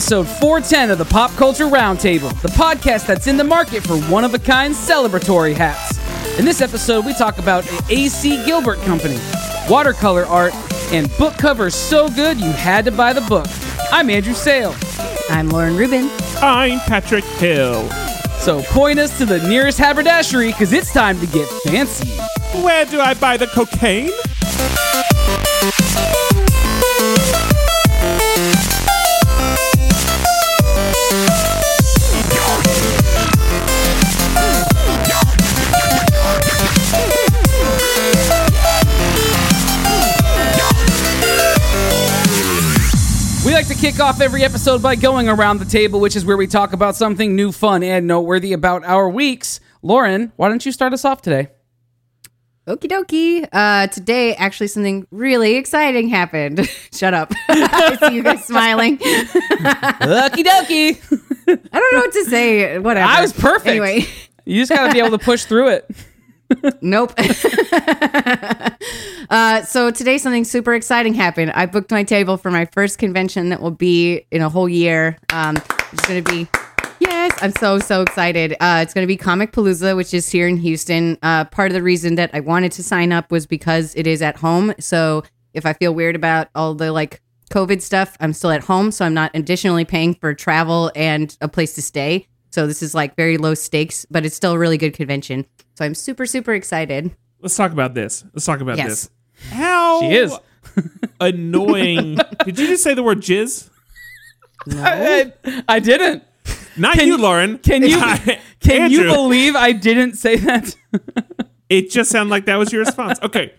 episode 410 of the Pop Culture Roundtable, the podcast that's in the market for one-of-a-kind celebratory hats. In this episode, we talk about A.C. Gilbert Company, watercolor art, and book covers so good you had to buy the book. I'm Andrew Sale. I'm Lauren Rubin. I'm Patrick Hill. So point us to the nearest haberdashery, because it's time to get fancy. Where do I buy the cocaine? We like to kick off every episode by going around the table, which is where we talk about something new, fun, and noteworthy about our weeks. Lauren, why don't you start us off today? Okie dokie. Today, actually, something really exciting happened. Shut up. I see you guys smiling. Okie dokie. I don't know what to say. Whatever. I was perfect. Anyway. You just got to be able to push through it. Nope. So today something super exciting happened. I booked my table for my first convention that will be in a whole year. It's going to be, yes, I'm so excited. It's going to be Comic Palooza, which is here in Houston. Part of the reason that I wanted to sign up was because it is at home. So if I feel weird about all the COVID stuff, I'm still at home. So I'm not additionally paying for travel and a place to stay. So this is very low stakes, but it's still a really good convention. So I'm super excited. Let's talk about this. Yes. This. How She is. annoying. Did you just say the word jizz? No. I didn't. Not you, Lauren. Can you Andrew. believe I didn't say that? It just sounded like that was your response. Okay.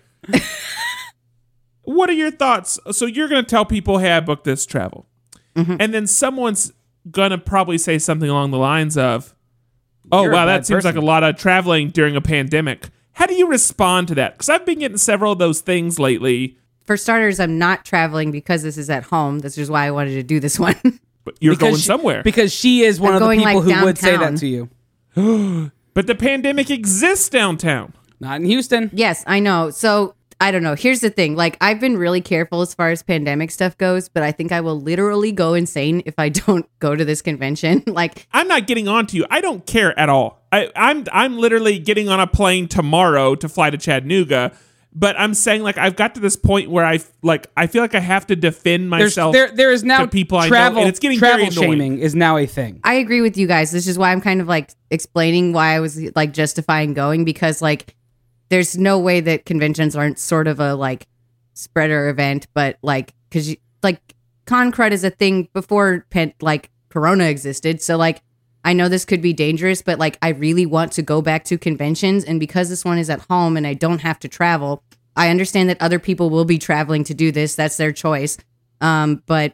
What are your thoughts? So you're going to tell people, hey, I booked this travel. Mm-hmm. And then someone's going to probably say something along the lines of, oh, You're a wow, bad that seems person. like a lot of traveling during a pandemic. How do you respond to that? Because I've been getting several of those things lately. For starters, I'm not traveling because this is at home. This is why I wanted to do this one. But you're Because going she- somewhere. Because she is one I'm of the going, people who would say downtown. that to you. But the pandemic exists downtown. Not in Houston. Yes, I know. So I don't know. Here's the thing. I've been really careful as far as pandemic stuff goes, but I think I will literally go insane if I don't go to this convention. I'm not getting on to you. I don't care at all. I'm literally getting on a plane tomorrow to fly to Chattanooga. But I'm saying I've got to this point where I feel like I have to defend myself. There is now to people I know, travel. and it's getting travel very annoying. shaming is now a thing. I agree with you guys. This is why I'm kind of explaining why I was justifying going, because there's no way that conventions aren't sort of a spreader event, but because con crud is a thing before Corona existed. So I know this could be dangerous, but I really want to go back to conventions. And because this one is at home and I don't have to travel, I understand that other people will be traveling to do this. That's their choice. But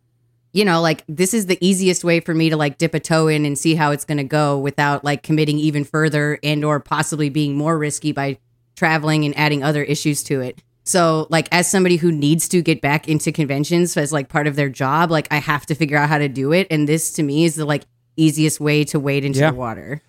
this is the easiest way for me to dip a toe in and see how it's going to go without committing even further and or possibly being more risky by traveling and adding other issues to it. So as somebody who needs to get back into conventions as part of their job, I have to figure out how to do it. And this to me is the easiest way to wade into the water.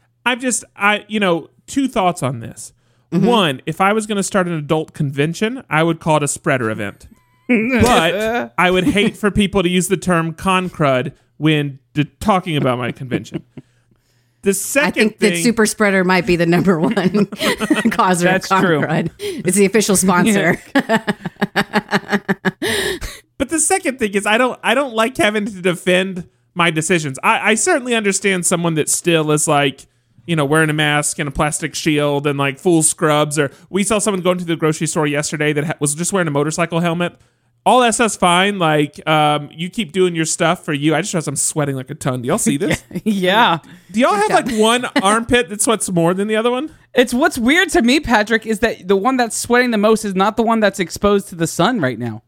Two thoughts on this. Mm-hmm. One, if I was going to start an adult convention, I would call it a spreader event. But I would hate for people to use the term con crud when talking about my convention. The second I think thing, that Super Spreader might be the number one causer That's of true. crud. It's the official sponsor. But the second thing is I don't like having to defend my decisions. I certainly understand someone that still is wearing a mask and a plastic shield and full scrubs. Or we saw someone going to the grocery store yesterday that was just wearing a motorcycle helmet. All that stuff's fine. You keep doing your stuff for you. I just realized I'm sweating like a ton. Do y'all see this? Yeah. Do y'all have one armpit that sweats more than the other one? It's what's weird to me, Patrick, is that the one that's sweating the most is not the one that's exposed to the sun right now.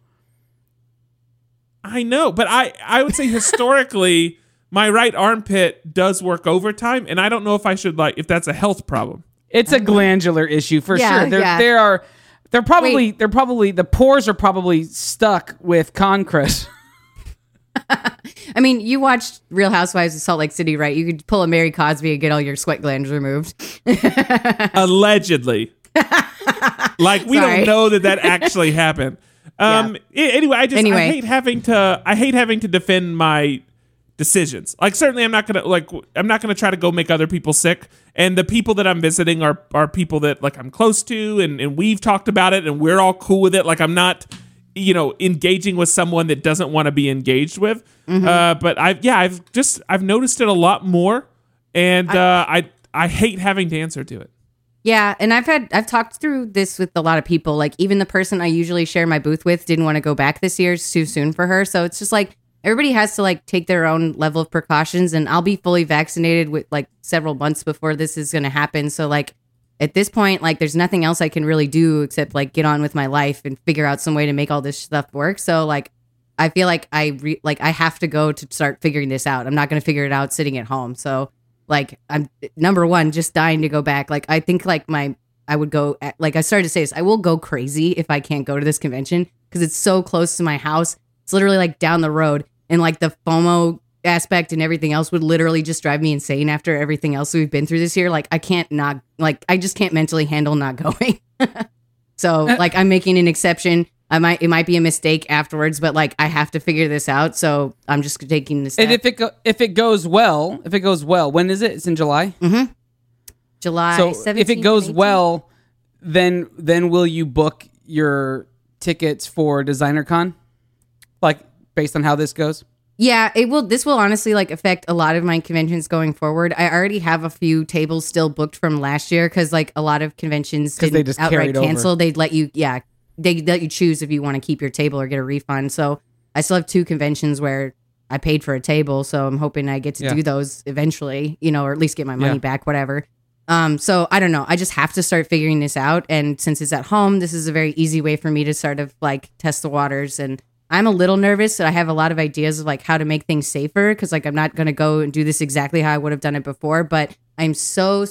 I know, but I would say historically, my right armpit does work overtime, and I don't know if I should if that's a health problem. It's a glandular issue for Yeah, sure. yeah. They're probably the pores are probably stuck with concrete. I mean, you watched Real Housewives of Salt Lake City, right? You could pull a Mary Cosby and get all your sweat glands removed. Allegedly. We don't know that actually happened. Anyway, I hate having to defend my decisions. Like certainly I'm not gonna try to go make other people sick. And the people that I'm visiting are people that like I'm close to and we've talked about it and we're all cool with it. Like I'm not, engaging with someone that doesn't want to be engaged with. But I've noticed it a lot more, and I hate having to answer to it. Yeah, and I've talked through this with a lot of people. Like even the person I usually share my booth with didn't want to go back this year. It's too soon for her. So it's just like everybody has to like take their own level of precautions, and I'll be fully vaccinated with like several months before this is going to happen. So like at this point, like there's nothing else I can really do except like get on with my life and figure out some way to make all this stuff work. So like I feel like I have to go to start figuring this out. I'm not going to figure it out sitting at home. So like I'm number one, just dying to go back. Like I think like I would go like I started to say this, I will go crazy if I can't go to this convention because it's so close to my house. It's literally like down the road, and like the FOMO aspect and everything else would literally just drive me insane after everything else we've been through this year. Like I just can't mentally handle not going. So like I'm making an exception. It might be a mistake afterwards, but like I have to figure this out. So I'm just taking the step. And if it goes well, when is it? It's in July. July. So 17th, if it goes 18th? well, then will you book your tickets for DesignerCon? Like based on how this goes? Yeah, it will. This will honestly like affect a lot of my conventions going forward. I already have a few tables still booked from last year because like a lot of conventions didn't they just outright carried over. cancel. They'd let you, they let you choose if you want to keep your table or get a refund. So I still have 2 conventions where I paid for a table, so I'm hoping I get to do those eventually, or at least get my money back, whatever. So I don't know. I just have to start figuring this out. And since it's at home, this is a very easy way for me to sort of like test the waters. And I'm a little nervous. I have a lot of ideas of like how to make things safer because like I'm not going to go and do this exactly how I would have done it before. But I'm so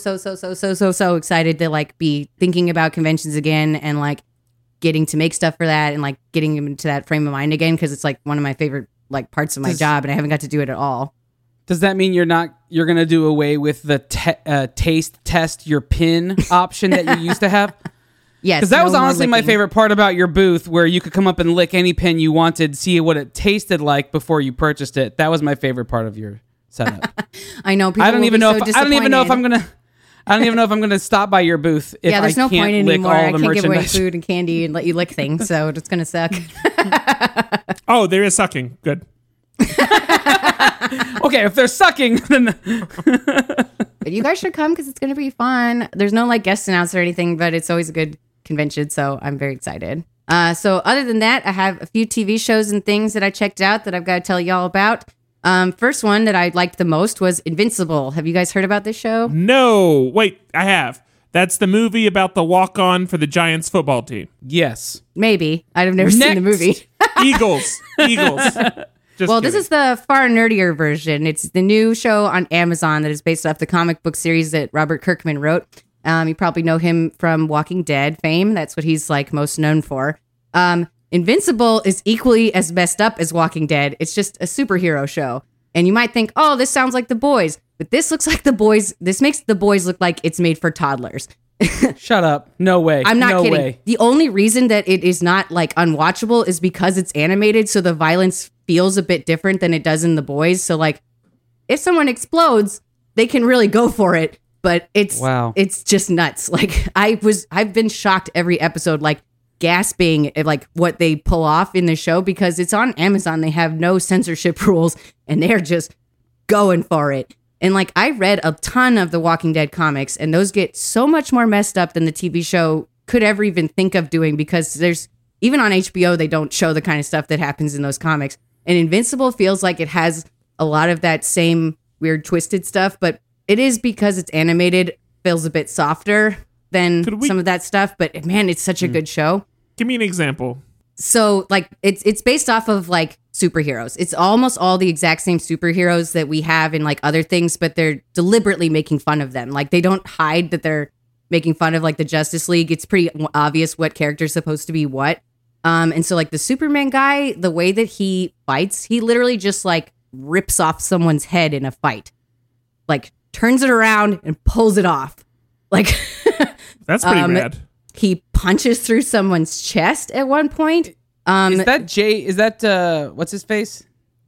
excited to like be thinking about conventions again and like getting to make stuff for that and like getting into that frame of mind again because it's like one of my favorite like parts of my job and I haven't got to do it at all. Does that mean you're going to do away with the taste test your pin option that you used to have? Yes. Because that was honestly my licking. favorite part about your booth, where you could come up and lick any pin you wanted, see what it tasted like before you purchased it. That was my favorite part of your setup. I know. I don't even know if I'm gonna stop by your booth if there's no point anymore. I can't give away merchandise. food and candy and let you lick things, so it's gonna suck. Oh, there is sucking. Good. Okay, if they're sucking, then But you guys should come because it's gonna be fun. There's no like guest announcer or anything, but it's always a good convention, so I'm very excited. So other than that, I have a few TV shows and things that I checked out that I've got to tell y'all about. First one that I liked the most was Invincible. Have you guys heard about this show? No. Wait, I have. That's the movie about the walk-on for the Giants football team. yes. Maybe. I've never seen the movie. Eagles. This is the far nerdier version. It's the new show on Amazon that is based off the comic book series that Robert Kirkman wrote. You probably know him from Walking Dead fame. That's what he's like most known for. Invincible is equally as messed up as Walking Dead. It's just a superhero show. And you might think, oh, this sounds like The Boys. But this looks like The Boys. This makes The Boys look like it's made for toddlers. Shut up. No way. I'm not no kidding. Way. The only reason that it is not like unwatchable is because it's animated. So the violence feels a bit different than it does in The Boys. So like if someone explodes, they can really go for it. But it's just nuts. Like I've been shocked every episode, like gasping at like what they pull off in the show because it's on Amazon. They have no censorship rules and they're just going for it. And like I read a ton of the Walking Dead comics and those get so much more messed up than the TV show could ever even think of doing because there's even on HBO, they don't show the kind of stuff that happens in those comics. And Invincible feels like it has a lot of that same weird twisted stuff, but it is because it's animated, feels a bit softer than some of that stuff. But man, it's such a good show. Give me an example. So like it's based off of like superheroes. It's almost all the exact same superheroes that we have in like other things, but they're deliberately making fun of them. Like they don't hide that they're making fun of like the Justice League. It's pretty obvious what character's supposed to be what. And so like the Superman guy, the way that he fights, he literally just like rips off someone's head in a fight. Like turns it around and pulls it off. Like that's pretty rad. He punches through someone's chest at one point. Is that what's his face?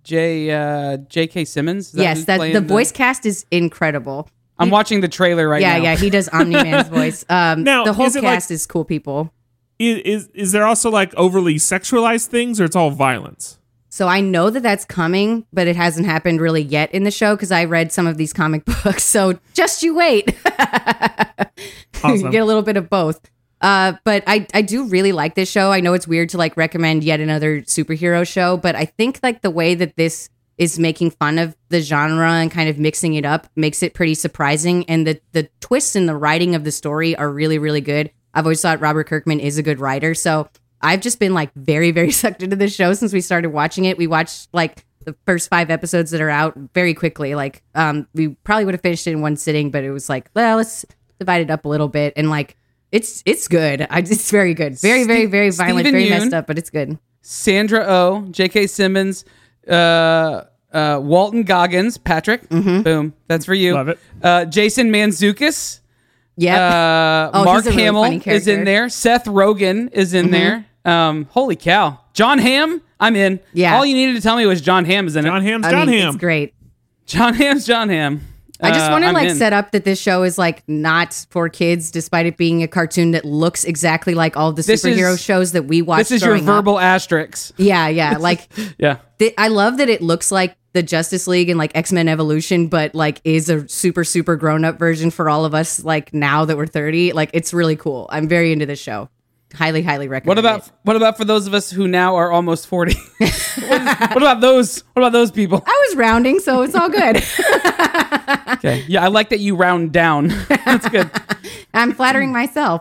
J.K. Simmons. Is that Yes, who's that playing the voice cast is incredible. I'm watching the trailer right now. Yeah, he does Omni-Man's voice. Now, the whole is it cast is cool people. Is there also like overly sexualized things, or it's all violence? So I know that that's coming, but it hasn't happened really yet in the show because I read some of these comic books. So just you wait. Awesome. You get a little bit of both. But I do really like this show. I know it's weird to like recommend yet another superhero show, but I think like the way that this is making fun of the genre and kind of mixing it up makes it pretty surprising. And the twists in the writing of the story are really, really good. I've always thought Robert Kirkman is a good writer. So I've just been like very, very sucked into this show since we started watching it. We watched like the first 5 episodes that are out very quickly. Like we probably would have finished it in one sitting, but it was like, well, let's divide it up a little bit. And like, it's good. It's very good. Very, very, very violent, Stephen very Yeun, messed up, but it's good. Sandra Oh, J.K. Simmons, Walton Goggins, Patrick. Boom. That's for you. Love it. Jason Mantzoukas. Yeah. Mark he's a really Hamill funny is character. in there. Seth Rogen is in there. Holy cow. John Hamm, I'm in. Yeah. All you needed to tell me was John Hamm is in John it. Hamm's I John mean, Hamm. it's great. John Hamm's John Hamm. I just want to I'm like in. set up that this show is like not for kids, despite it being a cartoon that looks exactly like all the This superhero is- shows that we watched. This is your growing up. verbal asterisk. Yeah. Like Yeah. I love that it looks like the Justice League and like X-Men Evolution, but like is a super, super grown up version for all of us. Like now that we're 30, like it's really cool. I'm very into this show. Highly, highly recommend. What about for those of us who now are almost 40? What about those people? I was rounding, so it's all good. Okay. Yeah, I like that you round down. That's good. I'm flattering myself.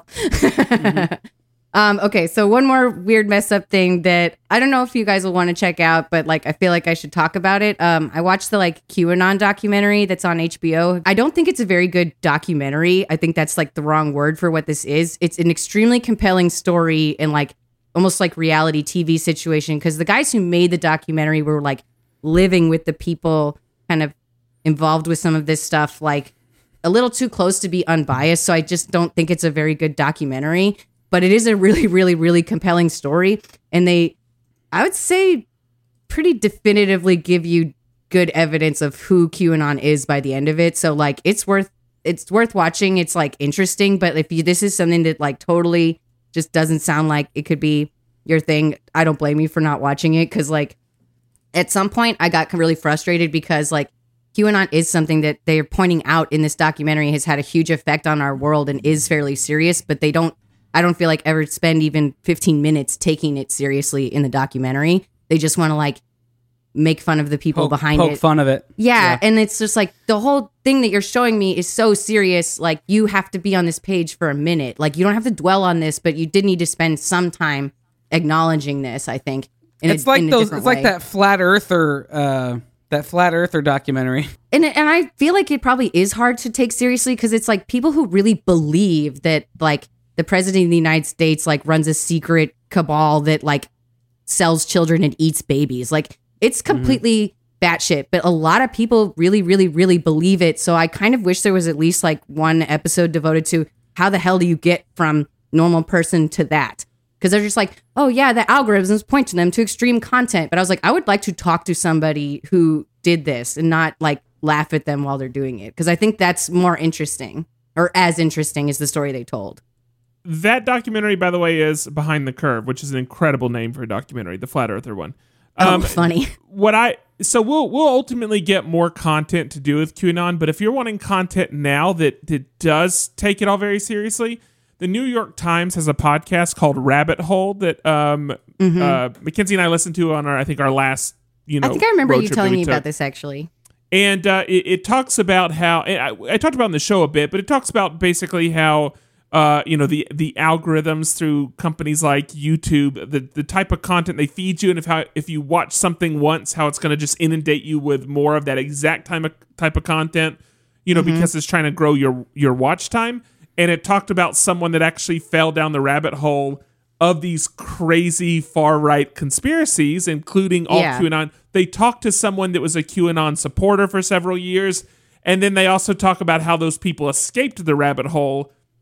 Okay, so one more weird mess up thing that I don't know if you guys will want to check out, but like I feel like I should talk about it. I watched the like QAnon documentary that's on HBO. I don't think it's a very good documentary. I think that's like the wrong word for what this is. It's an extremely compelling story and like almost like reality TV situation because the guys who made the documentary were like living with the people kind of involved with some of this stuff, like a little too close to be unbiased. So I just don't think it's a very good documentary. But it is a really, really, really compelling story. And they, I would say, pretty definitively give you good evidence of who QAnon is by the end of it. So like it's worth watching. It's like interesting. But if this is something that like totally just doesn't sound like it could be your thing, I don't blame you for not watching it. Cause like at some point I got really frustrated because like QAnon is something that they're pointing out in this documentary has had a huge effect on our world and is fairly serious, but I don't feel like ever spend even 15 minutes taking it seriously in the documentary. They just want to like make fun of the people behind it. Poke fun of it. Yeah. And it's just like the whole thing that you're showing me is so serious. Like you have to be on this page for a minute. Like you don't have to dwell on this, but you did need to spend some time acknowledging this, I think. It's like that flat earther documentary. And I feel like it probably is hard to take seriously because it's like people who really believe that like the president of the United States like runs a secret cabal that like sells children and eats babies. Like it's completely batshit, but a lot of people really, really, really believe it. So I kind of wish there was at least like one episode devoted to how the hell do you get from normal person to that? Because they're just like, oh yeah, the algorithms point to them to extreme content. But I was like, I would like to talk to somebody who did this and not like laugh at them while they're doing it. Because I think that's more interesting or as interesting as the story they told. That documentary, by the way, is Behind the Curve, which is an incredible name for a documentary, the Flat Earther one. Funny. So we'll ultimately get more content to do with QAnon, but if you're wanting content now that does take it all very seriously, the New York Times has a podcast called Rabbit Hole that Mackenzie and I listened to on our last I think I remember road you trip telling that we me took. about this actually. And it talks about how I talked about in the show a bit, but it talks about basically how the algorithms through companies like YouTube, the type of content they feed you, and if you watch something once, how it's going to just inundate you with more of that exact type of content, because it's trying to grow your watch time. And it talked about someone that actually fell down the rabbit hole of these crazy far-right conspiracies, including all QAnon. They talked to someone that was a QAnon supporter for several years, and then they also talk about how those people escaped the rabbit hole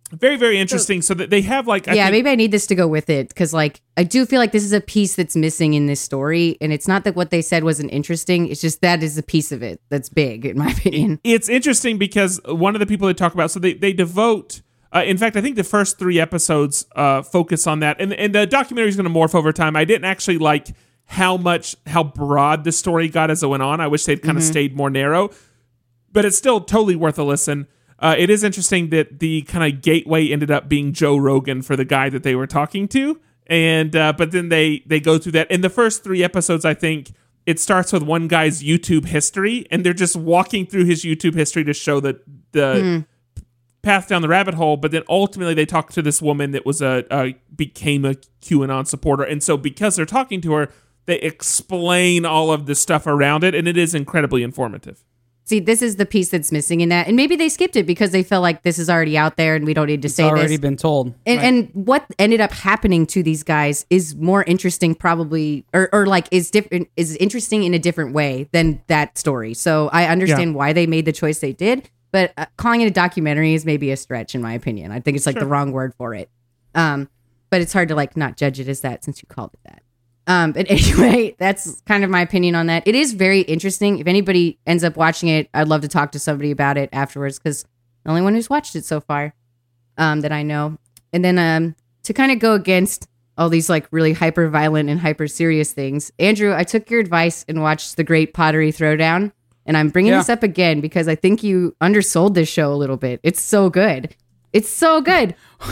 Very, very interesting. So that they have like, I yeah, think, maybe I need this to go with it because, like, I do feel like this is a piece that's missing in this story, and it's not that what they said wasn't interesting. It's just that is a piece of it that's big, in my opinion. it's interesting because one of the people they talk about, so they devote. In fact, I think the first 3 episodes focus on that, and the documentary is going to morph over time. I didn't actually like how broad the story got as it went on. I wish they'd kind of stayed more narrow, but it's still totally worth a listen. It is interesting that the kind of gateway ended up being Joe Rogan for the guy that they were talking to. And but then they go through that. In the first 3 episodes, I think it starts with one guy's YouTube history, and they're just walking through his YouTube history to show that the path down the rabbit hole. But then ultimately they talk to this woman that was became a QAnon supporter. And so because they're talking to her, they explain all of the stuff around it, and it is incredibly informative. See, this is the piece that's missing in that. And maybe they skipped it because they felt like this is already out there and we don't need to say this. It's already been told. And what ended up happening to these guys is more interesting probably, or like is interesting in a different way than that story. So I understand why they made the choice they did, but calling it a documentary is maybe a stretch in my opinion. I think it's like the wrong word for it. But it's hard to like not judge it as that since you called it that. But anyway, that's kind of my opinion on that. It is very interesting. If anybody ends up watching it, I'd love to talk to somebody about it afterwards because the only one who's watched it so far that I know. And then to kind of go against all these like really hyper violent and hyper serious things, Andrew, I took your advice and watched The Great Pottery Throwdown. And I'm bringing this up again because I think you undersold this show a little bit. It's so good. It's so good.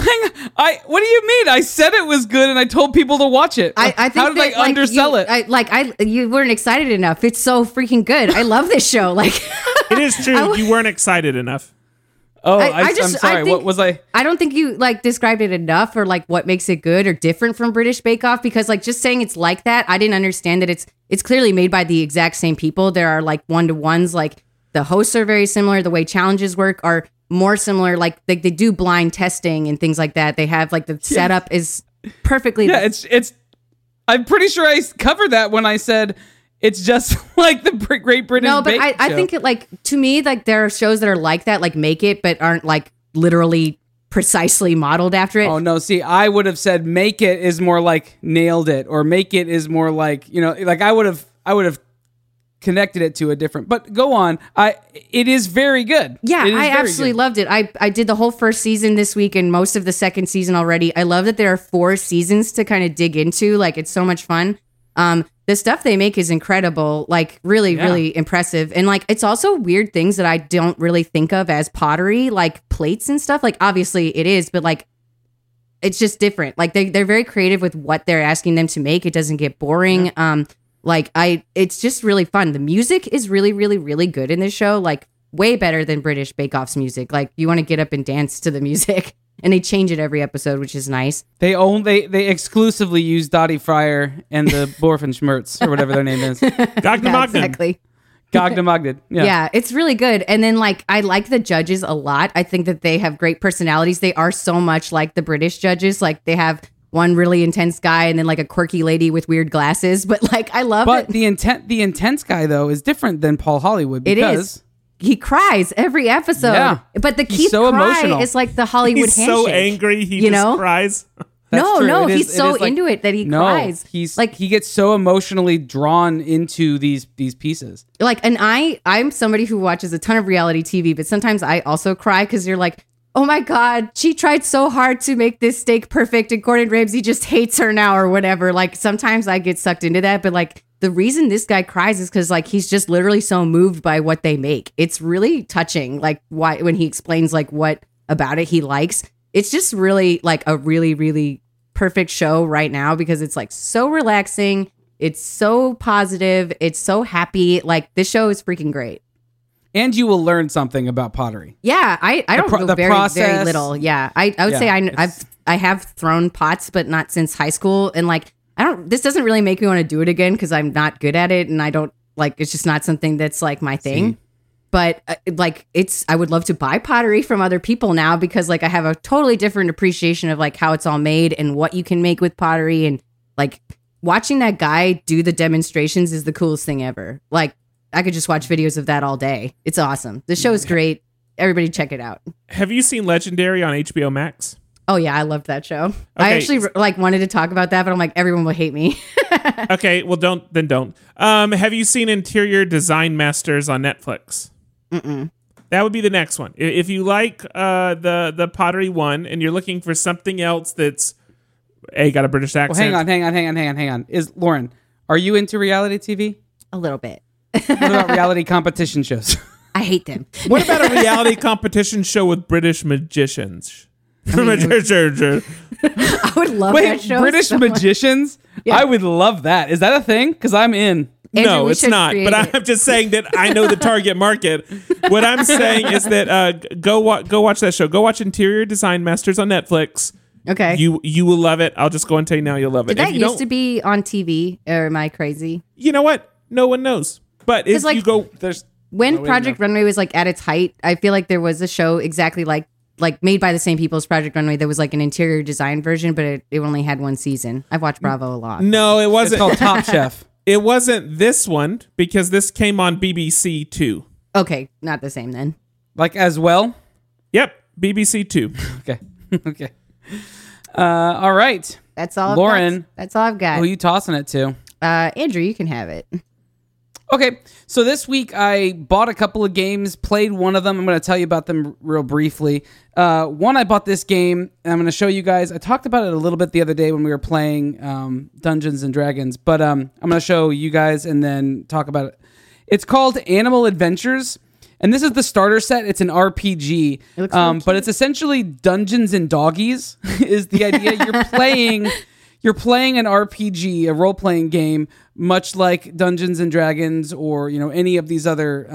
What do you mean? I said it was good and I told people to watch it. I think how did I undersell it? You weren't excited enough. It's so freaking good. I love this show. Like it is true. You weren't excited enough. Oh, I'm sorry. What was I? I don't think you like described it enough or like what makes it good or different from British Bake Off because like just saying it's like that, I didn't understand that it's clearly made by the exact same people. There are like one-to-ones, like the hosts are very similar. The way challenges work are more similar, like they do blind testing and things like that. They have like the setup is perfectly. Yeah, it's. I'm pretty sure I covered that when I said it's just like the Great British. No, but Bake I Show. think it like to me like there are shows that are like that, like Make It, but aren't like literally precisely modeled after it. Oh no, see, I would have said Make It is more like Nailed It, or Make It is more like like I would have connected it to a different, but go on. It is very good. Yeah, I absolutely loved it. I did the whole first season this week and most of the second season already. I love that there are 4 seasons to kind of dig into. Like it's so much fun. The stuff they make is incredible, like really, really impressive. And like, it's also weird things that I don't really think of as pottery, like plates and stuff. Like obviously it is, but like, it's just different. Like they're very creative with what they're asking them to make. It doesn't get boring. It's just really fun. The music is really, really, really good in this show. Like way better than British Bake Off's music. Like you want to get up and dance to the music, and they change it every episode, which is nice. They exclusively use Dottie Fryer and the Borfenschmerz or whatever their name is. Gogna Exactly. Gogna. Yeah, it's really good. And then like I like the judges a lot. I think that they have great personalities. They are so much like the British judges. Like they have one really intense guy and then like a quirky lady with weird glasses. But like I love it. But the intense guy though is different than Paul Hollywood because it is. He cries every episode. Yeah. But the Keith so cry emotional. is like the Hollywood He's handshake. so angry he just cries. No, It he's is so like, into it that he cries. He's like he gets so emotionally drawn into these pieces. Like, and I'm somebody who watches a ton of reality TV, but sometimes I also cry because you're like, oh my God, she tried so hard to make this steak perfect and Gordon Ramsay just hates her now or whatever. Like sometimes I get sucked into that, but like the reason this guy cries is because like he's just literally so moved by what they make. It's really touching, like why when he explains like what about it he likes. It's just really like a really, really perfect show right now because it's like so relaxing. It's so positive. It's so happy. Like this show is freaking great. And you will learn something about pottery. Yeah, I don't know very little. Yeah, I would say I have thrown pots, but not since high school. And like this doesn't really make me want to do it again because I'm not good at it, and I don't like it's just not something that's like my thing. See? But like I would love to buy pottery from other people now because like I have a totally different appreciation of like how it's all made and what you can make with pottery, and like watching that guy do the demonstrations is the coolest thing ever. Like I could just watch videos of that all day. It's awesome. The show is great. everybody check it out. Have you seen Legendary on HBO Max? Oh yeah, I loved that show. I actually like wanted to talk about that, but I'm like, everyone will hate me. Okay, well don't. Have you seen Interior Design Masters on Netflix? Mm-mm. That would be the next one. If you like the Pottery one and you're looking for something else that's got a British accent. Well, hang on. Lauren, are you into reality TV? A little bit. What about reality competition shows? I hate them. What about a reality competition show with British magicians? I would love that show. British so much. magicians? Yeah. I would love that. Is that a thing? Because I'm in. Andrew, no, it's not. But I'm just saying that I know the target market. What I'm saying is that go watch that show. Go watch Interior Design Masters on Netflix. Okay. You will love it. I'll just go and tell you now, you'll love it. Did that used to be on TV, or am I crazy? You know what? No one knows. But if you go, when Project Runway was like at its height, I feel like there was a show exactly like made by the same people as Project Runway that was like an interior design version, but it only had one season. I've watched Bravo a lot. No, it wasn't. It's called Top Chef. It wasn't this one because this came on BBC Two. Okay, not the same then. Like as well? Yep, BBC Two. Okay. Okay. All right. That's all. Lauren. That's all I've got. Who are you tossing it to? Andrew, you can have it. Okay, so this week I bought a couple of games, played one of them. I'm going to tell you about them real briefly. One, I bought this game, and I'm going to show you guys. I talked about it a little bit the other day when we were playing Dungeons and Dragons, but I'm going to show you guys and then talk about it. It's called Animal Adventures, and this is the starter set. It's an RPG, It looks so but it's essentially Dungeons and Doggies is the idea. You're playing an RPG, a role-playing game, much like Dungeons and Dragons or, any of these other...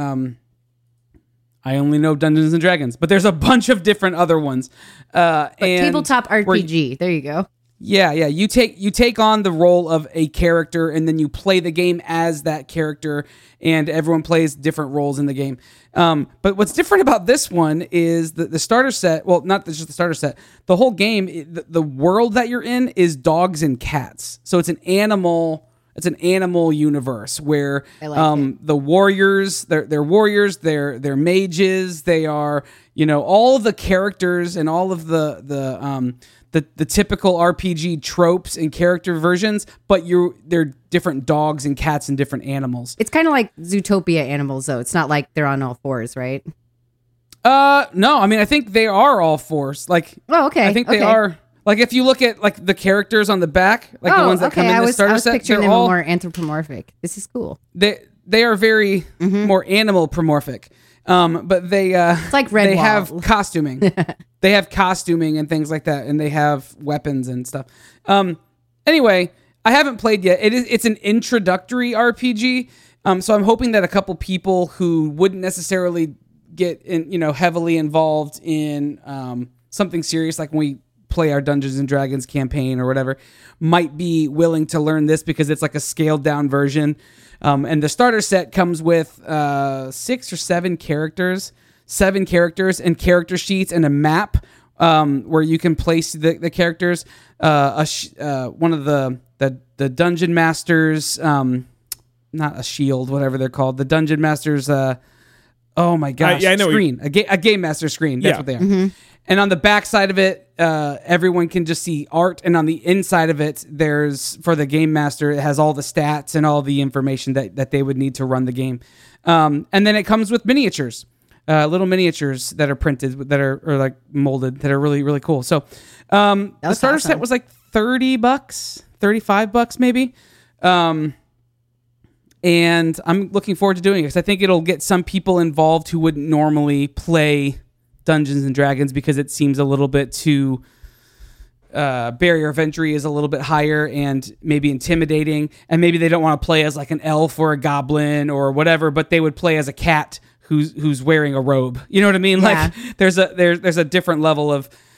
I only know Dungeons and Dragons, but there's a bunch of different other ones. And tabletop RPG. There you go. Yeah. You take on the role of a character, and then you play the game as that character, and everyone plays different roles in the game. But what's different about this one is the starter set. Well, not just the starter set. The whole game, the world that you're in is dogs and cats. So it's an animal. It's an animal universe where the warriors, they're warriors, they're mages, they are all the characters and all of the typical RPG tropes and character versions, but they're different dogs and cats and different animals. It's kind of like Zootopia animals, though. It's not like they're on all fours, right? No. I mean, I think they are all fours. Okay. I think they are. Like if you look at like the characters on the back, like the ones that come in the starter set, picturing them more anthropomorphic. This is cool. They are very more animal promorphic. But they it's like Redwall. They have costuming. They have costuming and things like that, and they have weapons and stuff. Anyway, I haven't played yet. It's an introductory RPG. So I'm hoping that a couple people who wouldn't necessarily get heavily involved in something serious, like when we play our Dungeons and Dragons campaign or whatever, might be willing to learn this because it's like a scaled down version. And the starter set comes with 6 or 7 characters and character sheets and a map where you can place the characters. One of the dungeon masters, not a shield, whatever they're called, the dungeon masters. Oh my gosh! I know screen, a game master screen. That's what they are. Mm-hmm. And on the back side of it, everyone can just see art. And on the inside of it, for the game master, it has all the stats and all the information that they would need to run the game. And then it comes with miniatures, little miniatures that are printed, that are like molded, that are really, really cool. So the starter set was like $30, $35 maybe. And I'm looking forward to doing it because I think it'll get some people involved who wouldn't normally play Dungeons and Dragons because it seems a little bit too barrier of entry is a little bit higher and maybe intimidating, and maybe they don't want to play as like an elf or a goblin or whatever, but they would play as a cat who's wearing a robe. You know what I mean? Yeah. Like there's a different level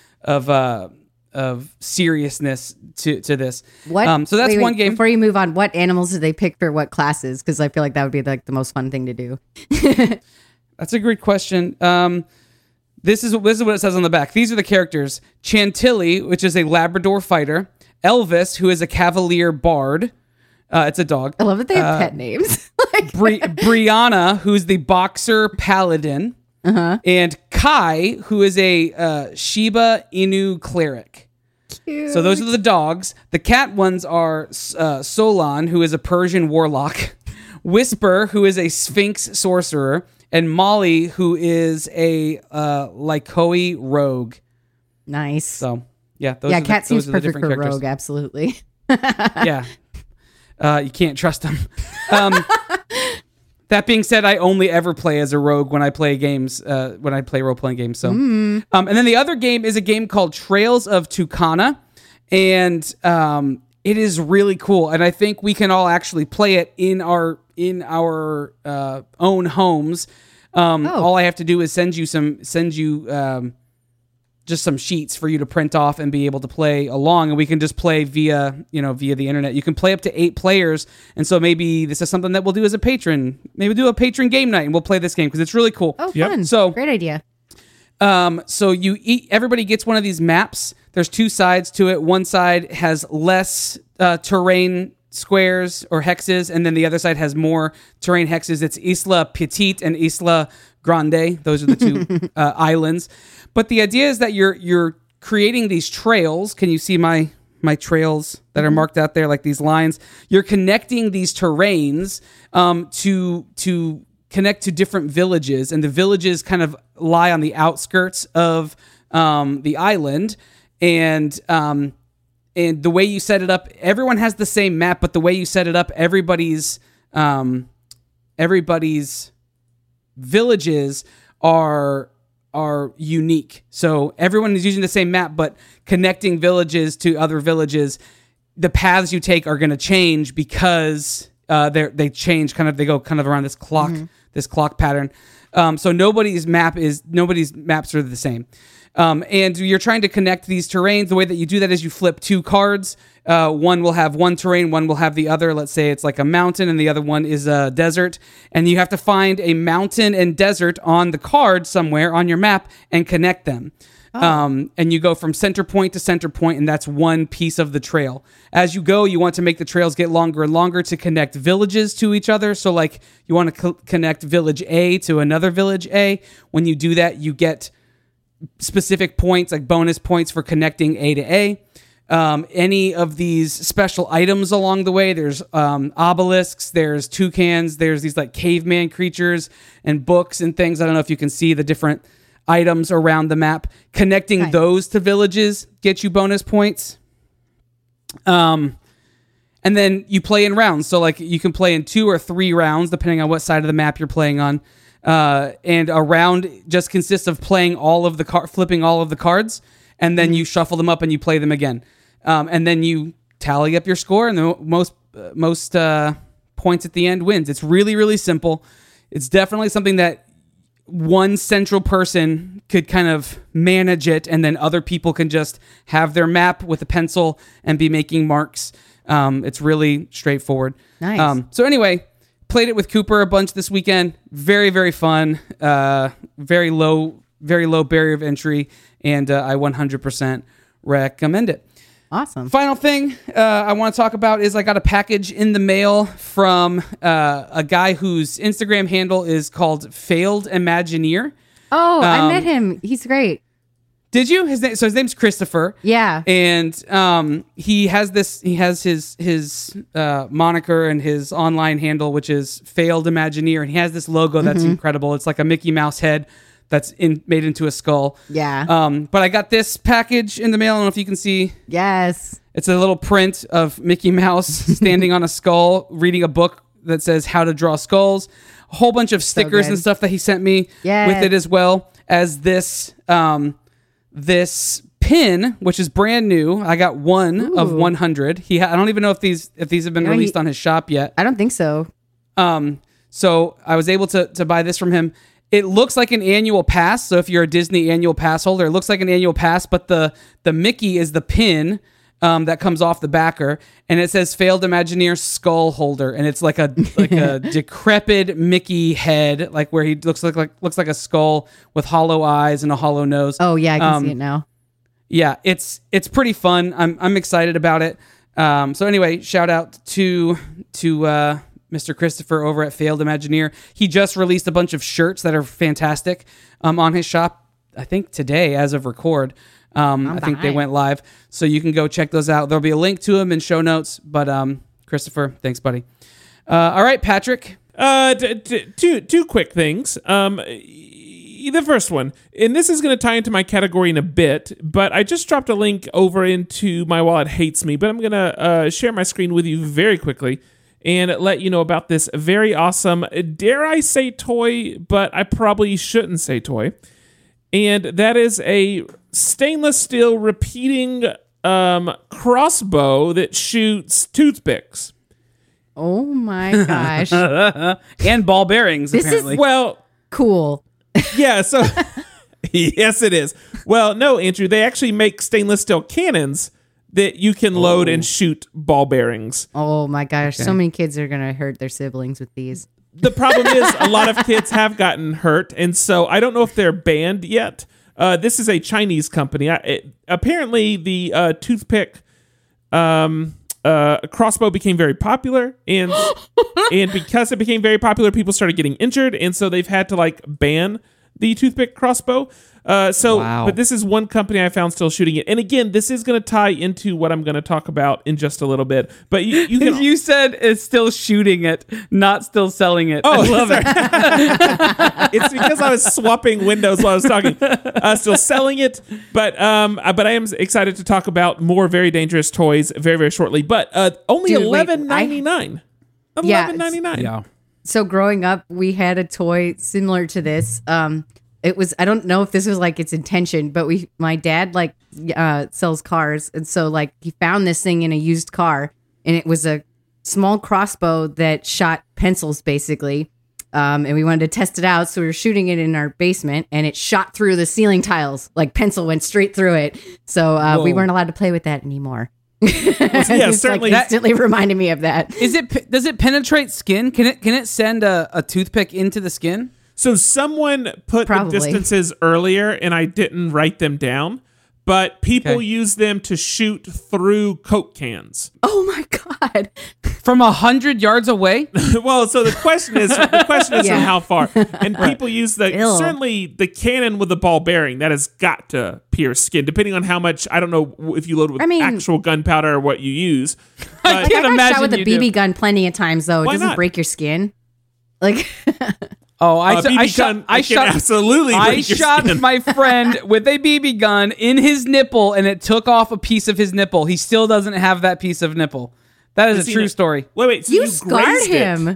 of seriousness to this. What? So that's one game. Before you move on, what animals did they pick for what classes? Because I feel like that would be like the most fun thing to do. That's a great question. This is what it says on the back. These are the characters. Chantilly, which is a Labrador fighter. Elvis, who is a Cavalier bard. It's a dog. I love that they have pet names. Brianna, who's the boxer paladin. and Kai, who is a Shiba Inu cleric. Cute. So those are the dogs. The cat ones are Solon, who is a Persian warlock, Whisper, who is a Sphinx sorcerer, and Molly, who is a Lycoe rogue. Nice. So yeah, Cat seems the perfect different for characters. rogue. Absolutely. Yeah, you can't trust them. That being said, I only ever play as a rogue when I play games, when I play role-playing games. So, and then the other game is a game called Trails of Tucana, and it is really cool. And I think we can all actually play it in our own homes. All I have to do is send you just some sheets for you to print off and be able to play along, and we can just play via the internet. You can play up to 8 players, and so maybe this is something that we'll do as a patron. Maybe do a patron game night, and we'll play this game because it's really cool. Oh, Yep. fun. So- great idea. So everybody gets one of these maps. There's 2 sides to it. One side has less terrain squares or hexes, and then the other side has more terrain hexes. It's Isla Petite and Isla Grande. Those are the 2 islands. But the idea is that you're creating these trails. Can you see my trails that are marked out there, like these lines? You're connecting these terrains to connect to different villages, and the villages kind of lie on the outskirts of the island. And the way you set it up, everyone has the same map, but the way you set it up, everybody's villages are unique. So everyone is using the same map, but connecting villages to other villages, the paths you take are going to change because they change they go kind of around this clock pattern. So nobody's maps are the same. And you're trying to connect these terrains. The way that you do that is you flip 2 cards. One will have one terrain, one will have the other. Let's say it's like a mountain and the other one is a desert. And you have to find a mountain and desert on the card somewhere on your map and connect them. And you go from center point to center point, and that's one piece of the trail. As you go, you want to make the trails get longer and longer to connect villages to each other. So like you want to connect village A to another village A. When you do that, you get specific points, like bonus points for connecting A to A. Any of these special items along the way, there's obelisks, there's toucans, there's these like caveman creatures and books and things. I don't know if you can see the different items around the map. Connecting those to villages get you bonus points. And then you play in rounds. So like you can play in 2 or 3 rounds, depending on what side of the map you're playing on. And a round just consists of playing flipping all of the cards, and then you shuffle them up and you play them again. And then you tally up your score, and the most points at the end wins. It's really, really simple. It's definitely something that one central person could kind of manage it, and then other people can just have their map with a pencil and be making marks. It's really straightforward. Nice. So anyway, played it with Cooper a bunch this weekend. Very, very fun. Very low barrier of entry, and I 100% recommend it. Awesome. Final thing I want to talk about is I got a package in the mail from a guy whose Instagram handle is called Failed Imagineer. Oh, I met him. He's great. Did you? His name's Christopher. Yeah. And he has his moniker and his online handle, which is Failed Imagineer, and he has this logo that's incredible. It's like a Mickey Mouse head that's made into a skull. Yeah. But I got this package in the mail. I don't know if you can see. Yes. It's a little print of Mickey Mouse standing on a skull, reading a book that says How to Draw Skulls. A whole bunch of stickers and stuff that he sent me with it, as well as this this pin, which is brand new. I got one of 100. I don't even know if these have been released on his shop yet. I don't think so. So I was able to buy this from him. It looks like an annual pass. So if you're a Disney annual pass holder, it looks like an annual pass, but the Mickey is the pin that comes off the backer, and it says Failed Imagineer Skull Holder, and it's like a decrepit Mickey head, like where he looks like a skull with hollow eyes and a hollow nose. Oh yeah, I can see it now. Yeah, it's pretty fun. I'm excited about it. So anyway, shout out to Mr. Christopher over at Failed Imagineer. He just released a bunch of shirts that are fantastic on his shop, I think today as of record. I think they went live. So you can go check those out. There'll be a link to them in show notes. But Christopher, thanks, buddy. All right, Patrick. Two quick things. The first one, and this is going to tie into my category in a bit, but I just dropped a link over into My Wallet Hates Me, but I'm going to share my screen with you very quickly and let you know about this very awesome, dare I say toy, but I probably shouldn't say toy. And that is a stainless steel repeating crossbow that shoots toothpicks. Oh my gosh. And ball bearings, This is- apparently. Well, Cool. yeah, so yes, it is. Well, no, Andrew, they actually make stainless steel cannons that you can load and shoot ball bearings. Oh my gosh. So many kids are going to hurt their siblings with these. The problem is a lot of kids have gotten hurt, and so I don't know if they're banned yet. This is a Chinese company. Apparently, the toothpick crossbow became very popular, and because it became very popular, people started getting injured, and so they've had to ban the toothpick crossbow. Wow. But this is one company I found still shooting it. And again, this is going to tie into what I'm going to talk about in just a little bit. But you can. You said it's still shooting it, not still selling it. Oh, I love it. It's because I was swapping windows while I was talking. Still selling it, but I am excited to talk about more very dangerous toys very, very shortly. But only Dude, wait, $11.99. Yeah, $11.99. Yeah. So growing up, we had a toy similar to this. It was, I don't know if this was its intention, but my dad sells cars. And so he found this thing in a used car, and it was a small crossbow that shot pencils basically. And we wanted to test it out. So we were shooting it in our basement, and it shot through the ceiling tiles. Pencil went straight through it. So we weren't allowed to play with that anymore. Yeah, certainly. Instantly reminded me of that. Does it penetrate skin? Can it send a toothpick into the skin? So someone put Probably. the distances earlier, and I didn't write them down. But people use them to shoot through Coke cans. Oh my God. From 100 yards away? Well, so the question is Yeah. from how far? And people use Ew. certainly the cannon with the ball bearing that has got to pierce skin, depending on how much. I don't know if you load with actual gunpowder or what you use. I I can't got imagine shot with a you BB do. gun plenty of times, though. It Why doesn't not? break your skin. Oh, I BB gun, I can absolutely I break your shot skin. my friend with a BB gun in his nipple, and it took off a piece of his nipple. He still doesn't have that piece of nipple. That is a true story. Wait, so You you scarred grazed it. him.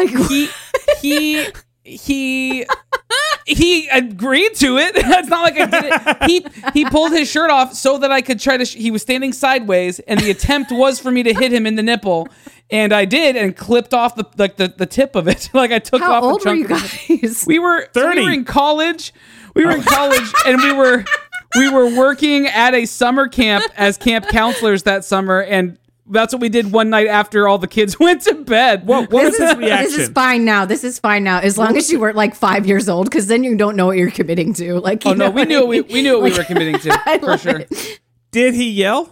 He agreed to it. It's not like I did it. He pulled his shirt off so that I could try to. He was standing sideways, and the attempt was for me to hit him in the nipple, and I did, and clipped off the tip of it. I took How off old the were chunk. you of it. guys? We were 30. We were in college. And we were working at a summer camp as camp counselors that summer, and that's what we did one night after all the kids went to bed. What was his This reaction? is fine now. This is fine now. As long as you weren't 5 years old, because then you don't know what you're committing to. Oh no, we knew what we were committing to I for love sure. it. Did he yell?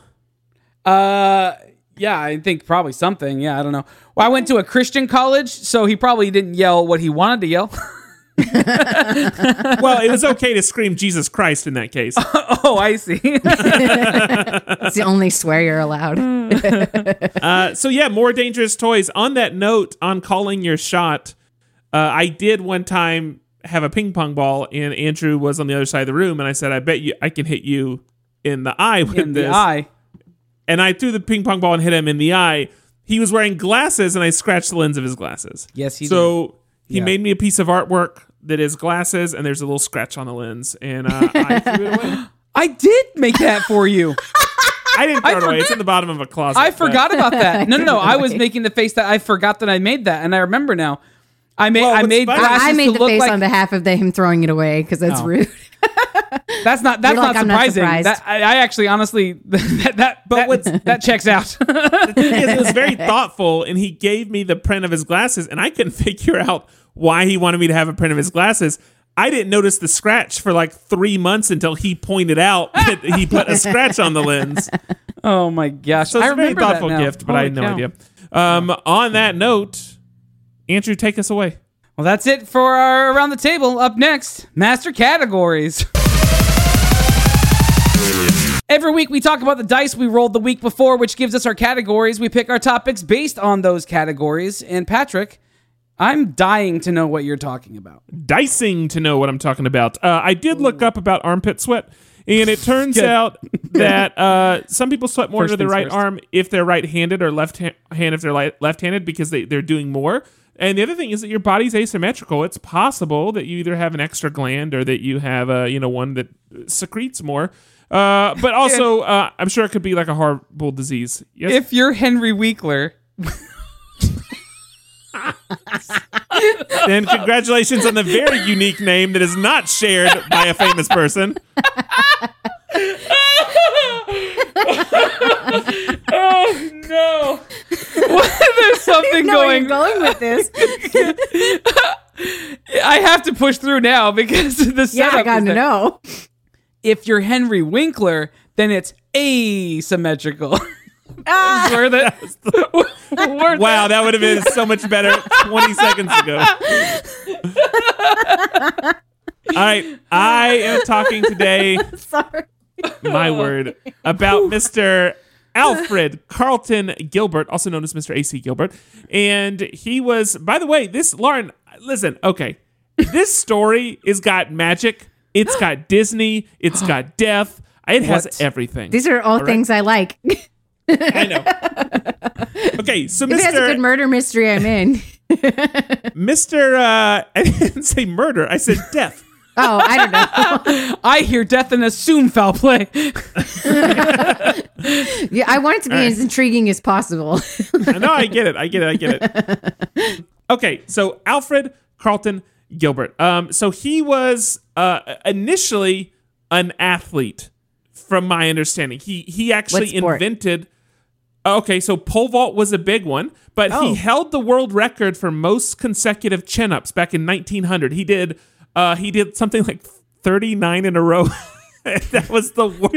Yeah, I think probably something. Yeah, I don't know. Well, I went to a Christian college, so he probably didn't yell what he wanted to yell. Well, it was okay to scream Jesus Christ in that case. Oh, I see. It's the only swear you're allowed. So yeah, more dangerous toys. On that note, on calling your shot, I did one time have a ping pong ball, and Andrew was on the other side of the room, and I said, "I bet you I can hit you in the eye with In this." the eye. And I threw the ping pong ball and hit him in the eye. He was wearing glasses, and I scratched the lens of his glasses. Yes, he So he Yeah. made me a piece of artwork that is glasses, and there's a little scratch on the lens, and I threw it away. I did make that for you. I didn't throw it away. It's in the bottom of a closet. I but- forgot about that. No. I was making the face that I forgot that I made that, and I remember now. I made Well, I what's med funny- glasses I made to the look face like on behalf of him throwing it away because that's Oh. rude. that's not You're like, not "I'm not surprising. surprised." I actually honestly that checks out. The thing is, it was very thoughtful, and he gave me the print of his glasses, and I couldn't figure out why he wanted me to have a print of his glasses. I didn't notice the scratch for 3 months until he pointed out that he put a scratch on the lens. Oh my gosh! So it's I a very remember that thoughtful now. gift, but I had no Holy cow. idea. On that note, Andrew, take us away. Well, that's it for our Around the Table. Up next, Master Categories. Every week we talk about the dice we rolled the week before, which gives us our categories. We pick our topics based on those categories. And Patrick, I'm dying to know what you're talking about. Dicing to know what I'm talking about. I did look up about armpit sweat, and it turns out that some people sweat more First to their things right first. arm if they're right-handed or left hand if they're left-handed because they're doing more. And the other thing is that your body's asymmetrical. It's possible that you either have an extra gland or that you have one that secretes more. But also, I'm sure it could be like a horrible disease. Yes? If you're Henry Winkler, Then congratulations on the very unique name that is not shared by a famous person. oh no! There's something know where you're going. going with this. I have to push through now because the Yeah, setup I got is to that know. if you're Henry Winkler, then it's asymmetrical. Where Wow, that would have been so much better 20 seconds ago. All right, I am talking today, Sorry. my word, about Mr. Alfred Carlton Gilbert, also known as Mr. A.C. Gilbert. And he was, by the way, Lauren, listen, okay. This story has got magic. It's got Disney. It's got death. It has What? everything. These are all things I like. If I know. Okay, so it has a good murder mystery, I'm in. I didn't say murder. I said death. Oh, I don't know. I hear death and assume foul play. Yeah, I want it to be as intriguing as possible. No, I get it. Okay, so Alfred Carlton Gilbert. So he was initially an athlete, from my understanding. He actually What sport? invented. Okay, so pole vault was a big one, but Oh. he held the world record for most consecutive chin-ups back in 1900. He did something like 39 in a row. That was the world.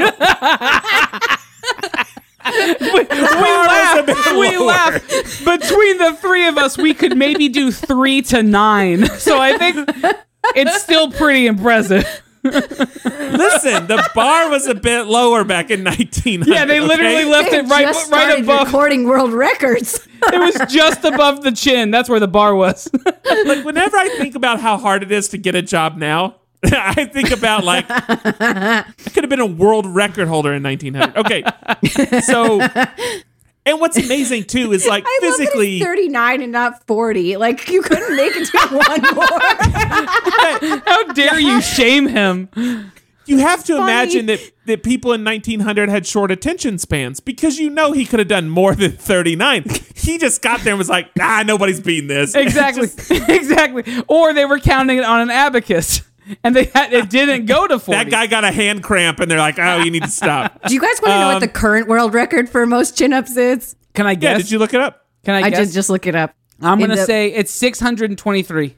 We laugh. Between the three of us, we could maybe do 3 to 9. So I think it's still pretty impressive. Listen, the bar was a bit lower back in 1900. Yeah, they literally okay? left They it right just started above. recording world records. It was just above the chin. That's where the bar was. Like, whenever I think about how hard it is to get a job now, I think about, like, I could have been a world record holder in 1900. Okay, so, and what's amazing, too, is, like, I love that physically... it's 39 and not 40. Like, you couldn't make it to one more. How dare you shame him? You have to funny. imagine that people in 1900 had short attention spans, because you know he could have done more than 39. He just got there and was like, nobody's beating this. Exactly. Exactly. Or they were counting it on an abacus. And it didn't go to 40. That guy got a hand cramp, and they're like, oh, you need to stop. Do you guys want to know what the current world record for most chin-ups is? Can I Yeah, guess? did you look it up? Can I I guess? did just look it up. I'm going to In the- say it's 623.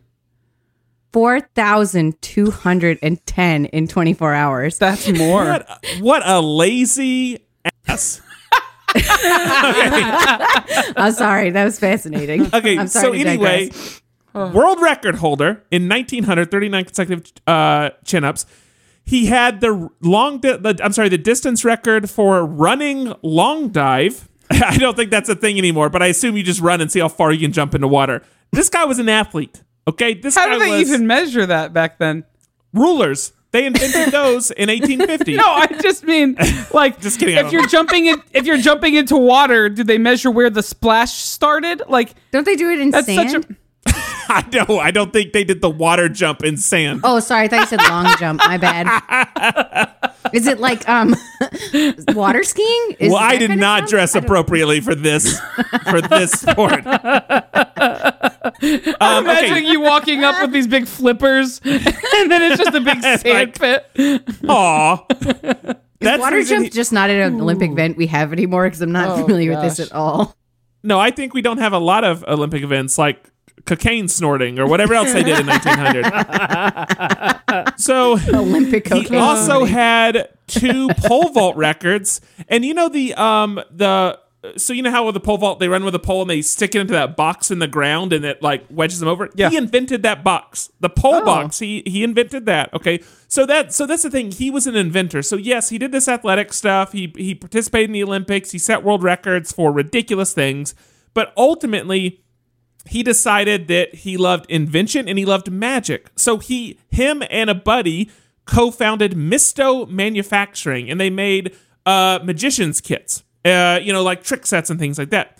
4,210 in 24 hours. That's more. What a lazy ass. I'm sorry. That was fascinating. Okay, I'm so sorry to anyway, digress. world record holder in 1900, 39 consecutive chin-ups. He had the distance record for running long dive. I don't think that's a thing anymore, but I assume you just run and see how far you can jump into water. This guy was an athlete. Okay, this How guy did they was even measure that back then? rulers. They invented those in 1850. No, I just mean like Just kidding, I If don't you're jumping into water, do they measure where the splash started? Like Don't they do it in that's sand? such a I don't think they did the water jump in sand. Oh, sorry. I thought you said long jump. My bad. Is it like water skiing? Is Well, I that did kind of not jump? dress I don't- appropriately for this sport. Imagine you walking up with these big flippers, and then it's just a big sand pit. Aw. That's Water the reason jump's just not an Olympic event we have anymore because I'm not familiar with this gosh. at all. No, I think we don't have a lot of Olympic events like cocaine snorting or whatever else they did in 1900. So Olympic he cocaine. also had 2 pole vault records, and you know the so you know how with the pole vault they run with a pole and they stick it into that box in the ground and it like wedges them over. Yeah. He invented that box, the pole box. He invented that. Okay, so that's the thing. He was an inventor. So yes, he did this athletic stuff. He participated in the Olympics. He set world records for ridiculous things. But ultimately, he decided that he loved invention and he loved magic. So him and a buddy co-founded Misto Manufacturing, and they made magician's kits, like trick sets and things like that.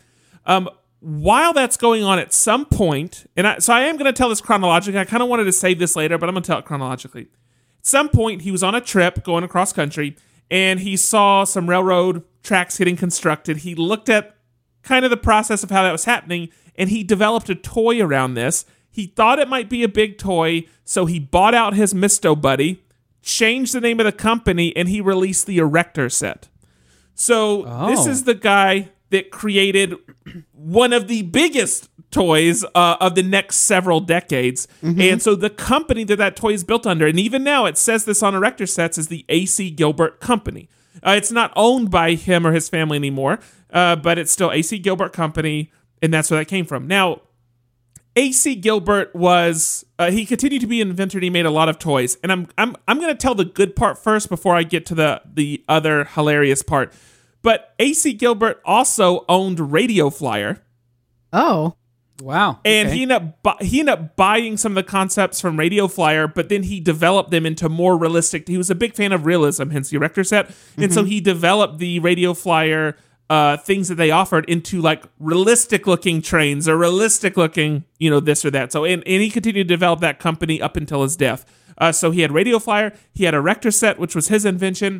While that's going on at some point, so I am going to tell this chronologically. I kind of wanted to save this later, but I'm going to tell it chronologically. At some point, he was on a trip going across country, and he saw some railroad tracks getting constructed. He looked at kind of the process of how that was happening, and he developed a toy around this. He thought it might be a big toy, so he bought out his Misto buddy, changed the name of the company, and he released the Erector set. So this is the guy that created one of the biggest toys of the next several decades. Mm-hmm. And so the company that toy is built under, and even now it says this on Erector sets, is the A.C. Gilbert Company. It's not owned by him or his family anymore, but it's still A.C. Gilbert Company, and that's where that came from. Now, A.C. Gilbert was he continued to be an inventor. And he made a lot of toys, and I'm going to tell the good part first before I get to the other hilarious part. But A.C. Gilbert also owned Radio Flyer. Oh, wow! And he ended up buying some of the concepts from Radio Flyer, but then he developed them into more realistic. He was a big fan of realism, hence the Erector set, and so he developed the Radio Flyer things that they offered into like realistic looking trains or realistic looking, this or that. So, and he continued to develop that company up until his death. So he had Radio Flyer, he had Erector set, which was his invention.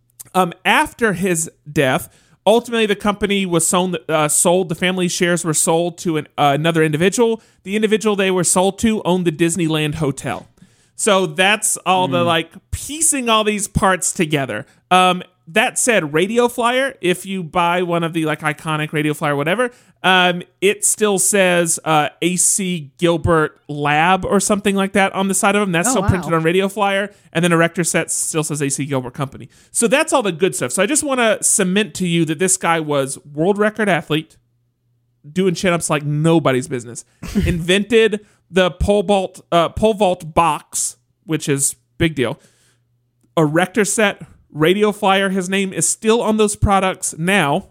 After his death, ultimately the company was sold. The family shares were sold to another individual. The individual they were sold to owned the Disneyland Hotel. So that's all the like piecing all these parts together. That said, Radio Flyer, if you buy one of the like iconic Radio Flyer, whatever, it still says A.C. Gilbert Lab or something like that on the side of them. That's still printed on Radio Flyer. And then Erector set still says A.C. Gilbert Company. So that's all the good stuff. So I just want to cement to you that this guy was world record athlete, doing chin-ups like nobody's business. Invented the pole vault box, which is big deal. Erector set, Radio Flyer, his name is still on those products now.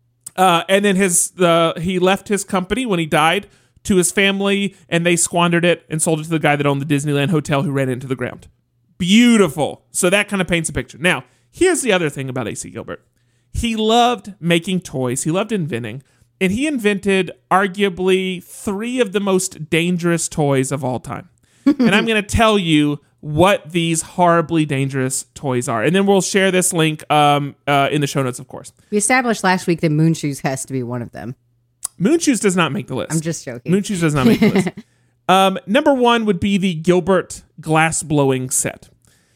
And then he left his company when he died to his family, and they squandered it and sold it to the guy that owned the Disneyland Hotel who ran into the ground. Beautiful. So that kind of paints a picture. Now, here's the other thing about A.C. Gilbert. He loved making toys. He loved inventing. And he invented arguably 3 of the most dangerous toys of all time. And I'm going to tell you what these horribly dangerous toys are. And then we'll share this link in the show notes, of course. We established last week that Moon Shoes has to be one of them. Moon Shoes does not make the list. I'm just joking. Moon Shoes does not make the list. Number 1 would be the Gilbert glass blowing set.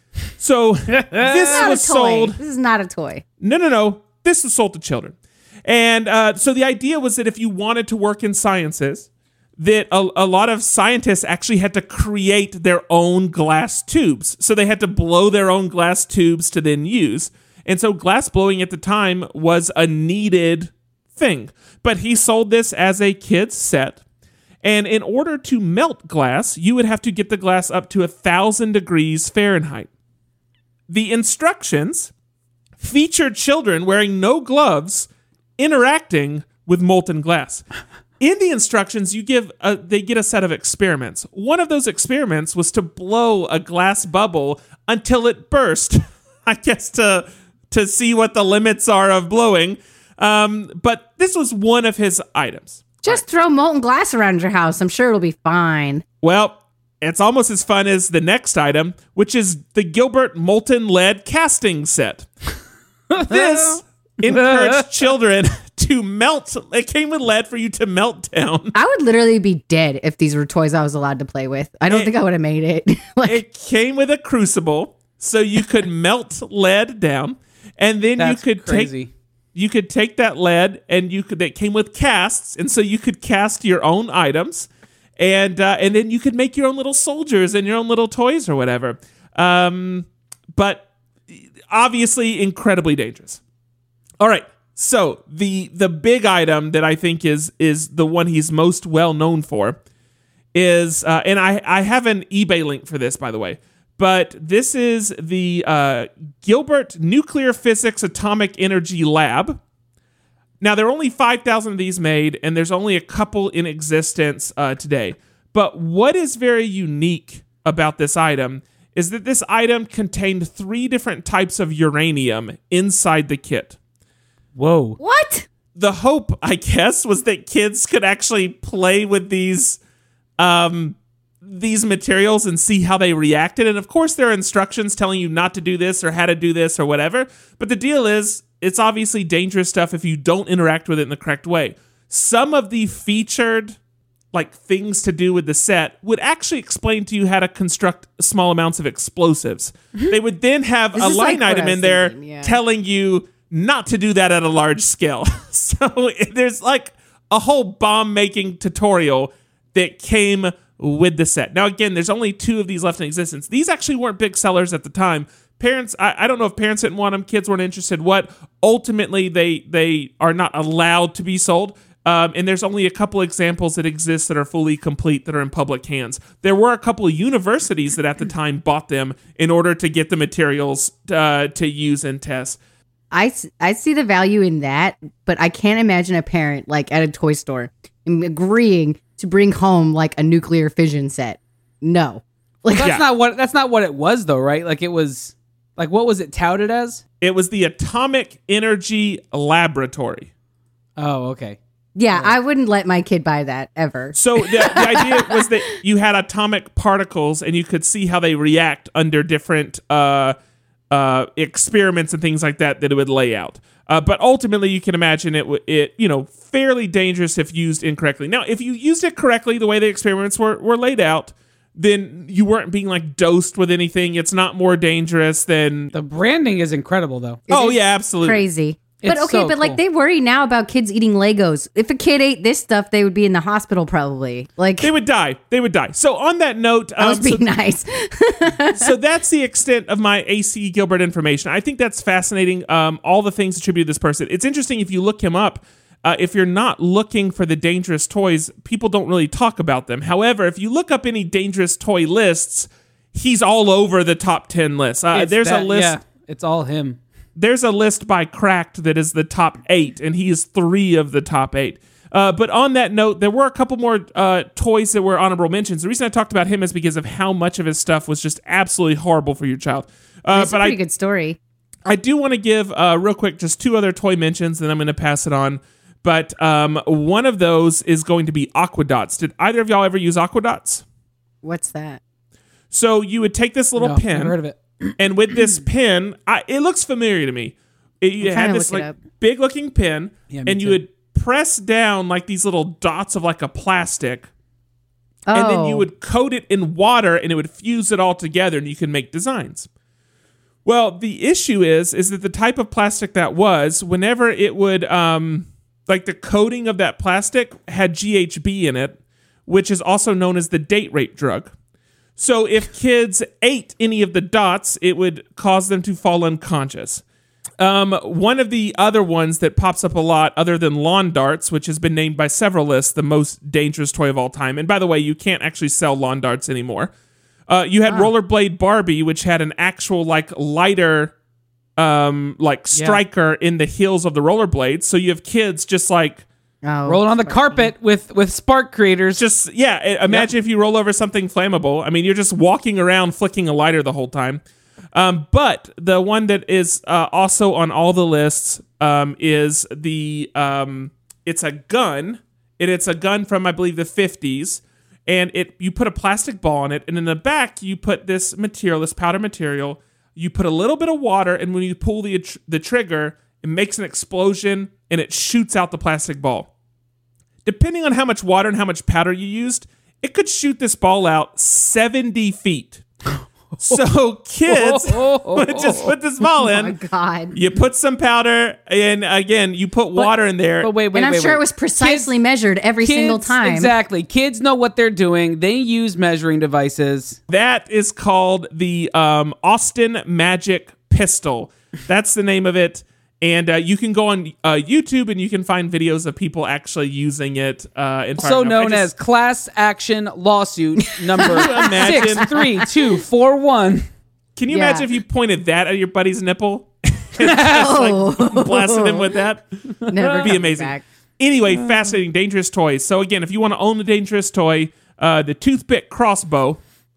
So this was sold. This is not a toy. No. This was sold to children. And so the idea was that if you wanted to work in sciences, that a lot of scientists actually had to create their own glass tubes. So they had to blow their own glass tubes to then use. And so glass blowing at the time was a needed thing. But he sold this as a kid's set. And in order to melt glass, you would have to get the glass up to 1,000 degrees Fahrenheit. The instructions featured children wearing no gloves interacting with molten glass. In the instructions, they get a set of experiments. One of those experiments was to blow a glass bubble until it burst, I guess to see what the limits are of blowing. But this was one of his items. Just throw molten glass around your house. I'm sure it'll be fine. Well, it's almost as fun as the next item, which is the Gilbert Molten Lead Casting Set. This encouraged children to melt. It came with lead for you to melt down. I would literally be dead if these were toys I was allowed to play with. I don't think I would have made it. It came with a crucible, so you could melt lead down, and then That's you could crazy. take that lead, and that came with casts, and so you could cast your own items, and then you could make your own little soldiers and your own little toys or whatever. But obviously incredibly dangerous. All right. So the big item that I think is the one he's most well known for is, and I have an eBay link for this, by the way, but this is the Gilbert Nuclear Physics Atomic Energy Lab. Now, there are only 5,000 of these made, and there's only a couple in existence today. But what is very unique about this item is that this item contained 3 different types of uranium inside the kit. Whoa. What? The hope, I guess, was that kids could actually play with these materials and see how they reacted. And of course, there are instructions telling you not to do this or how to do this or whatever. But the deal is, it's obviously dangerous stuff if you don't interact with it in the correct way. Some of the featured things to do with the set would actually explain to you how to construct small amounts of explosives. They would then have a line item in there telling you not to do that at a large scale. So there's a whole bomb making tutorial that came with the set. Now, again, there's only 2 of these left in existence. These actually weren't big sellers at the time. Parents, I don't know if parents didn't want them, kids weren't interested. Ultimately, they are not allowed to be sold. And there's only a couple examples that exist that are fully complete that are in public hands. There were a couple of universities that at the time bought them in order to get the materials to use and test. I see the value in that, but I can't imagine a parent at a toy store agreeing to bring home a nuclear fission set. No. That's not what it was though, right? It was what was it touted as? It was the Atomic Energy Laboratory. Oh, okay. Yeah, I wouldn't let my kid buy that ever. So the idea was that you had atomic particles and you could see how they react under different experiments and things like that it would lay out. But ultimately, you can imagine it fairly dangerous if used incorrectly. Now, if you used it correctly, the way the experiments were laid out, then you weren't being dosed with anything. It's not more dangerous than... The branding is incredible, though. Yeah, absolutely. Crazy. It's But okay, so but cool. they worry now about kids eating Legos. If a kid ate this stuff, they would be in the hospital probably. They would die. So on that note... I was being nice. So that's the extent of my A.C. Gilbert information. I think that's fascinating, all the things attributed to this person. It's interesting if you look him up. If you're not looking for the dangerous toys, people don't really talk about them. However, if you look up any dangerous toy lists, he's all over the top 10 list. There's a list. Yeah, it's all him. There's a list by Cracked that is the top 8, and he is 3 of the top 8. But on that note, there were a couple more toys that were honorable mentions. The reason I talked about him is because of how much of his stuff was just absolutely horrible for your child. It's a pretty good story. I do want to give, real quick, just 2 other toy mentions, and I'm going to pass it on. But one of those is going to be Aquadots. Did either of y'all ever use Aquadots? What's that? So you would take this little No, pin, never heard of it. and with this pin, it looks familiar to me. You had this big looking pin, and you would press down these little dots of a plastic, and then you would coat it in water, and it would fuse it all together, and you can make designs. Well, the issue is that the type of plastic that was, whenever it would, the coating of that plastic had GHB in it, which is also known as the date rape drug. So if kids ate any of the dots, it would cause them to fall unconscious. One of the other ones that pops up a lot, other than lawn darts, which has been named by several lists the most dangerous toy of all time. And by the way, you can't actually sell lawn darts anymore. You had Rollerblade Barbie, which had an actual lighter striker in the heels of the rollerblades. So you have kids just rolling on the carpet with spark creators. Imagine if you roll over something flammable. I mean, you're just walking around flicking a lighter the whole time. But the one that is also on all the lists is the it's a gun. It's a gun from, I believe, the 50s. And you put a plastic ball in it, and in the back you put this material, this powder material. You put a little bit of water, and when you pull the trigger, it makes an explosion, and it shoots out the plastic ball. Depending on how much water and how much powder you used, it could shoot this ball out 70 feet. So kids would just put this ball in. Oh my God. You put some powder, and again, you put water in there. But wait, and I'm sure it was precisely measured every single time. Exactly. Kids know what they're doing. They use measuring devices. That is called the Austin Magic Pistol. That's the name of it. And you can go on YouTube and you can find videos of people actually using it. Also known as class action lawsuit number imagine? 63241. Can you Yeah. imagine if you pointed that at your buddy's nipple? Just like blasting him with that? Never be coming amazing. back. Anyway, fascinating, dangerous toys. So again, if you want to own a dangerous toy, the toothpick crossbow,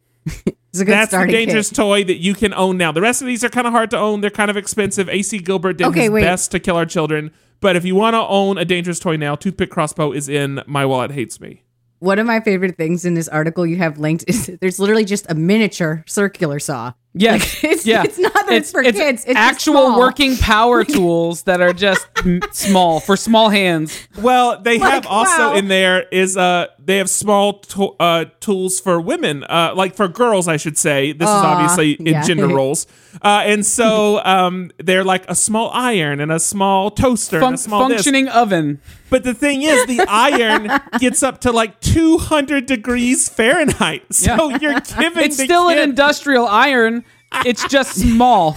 It's a good that's the starting dangerous kit. toy that you can own now. The rest of these are kind of hard to own. They're kind of expensive. AC Gilbert did his wait. best to kill our children. But if you want to own a dangerous toy now, toothpick crossbow is in My Wallet Hates Me. One of my favorite things in this article you have linked is there's literally just a miniature circular saw. Yes. It's not that it's for it's kids. It's just actual small. working power tools that are just small for small hands. Well, they have also wow. in there is they have small tools for women, like for girls, I should say. This is obviously in yeah. gender roles, and so they're like a small iron and a small toaster and a small this. Functioning oven. But the thing is, the iron gets up to like 200 degrees Fahrenheit. So you're giving It's the still kid an industrial iron. It's just small.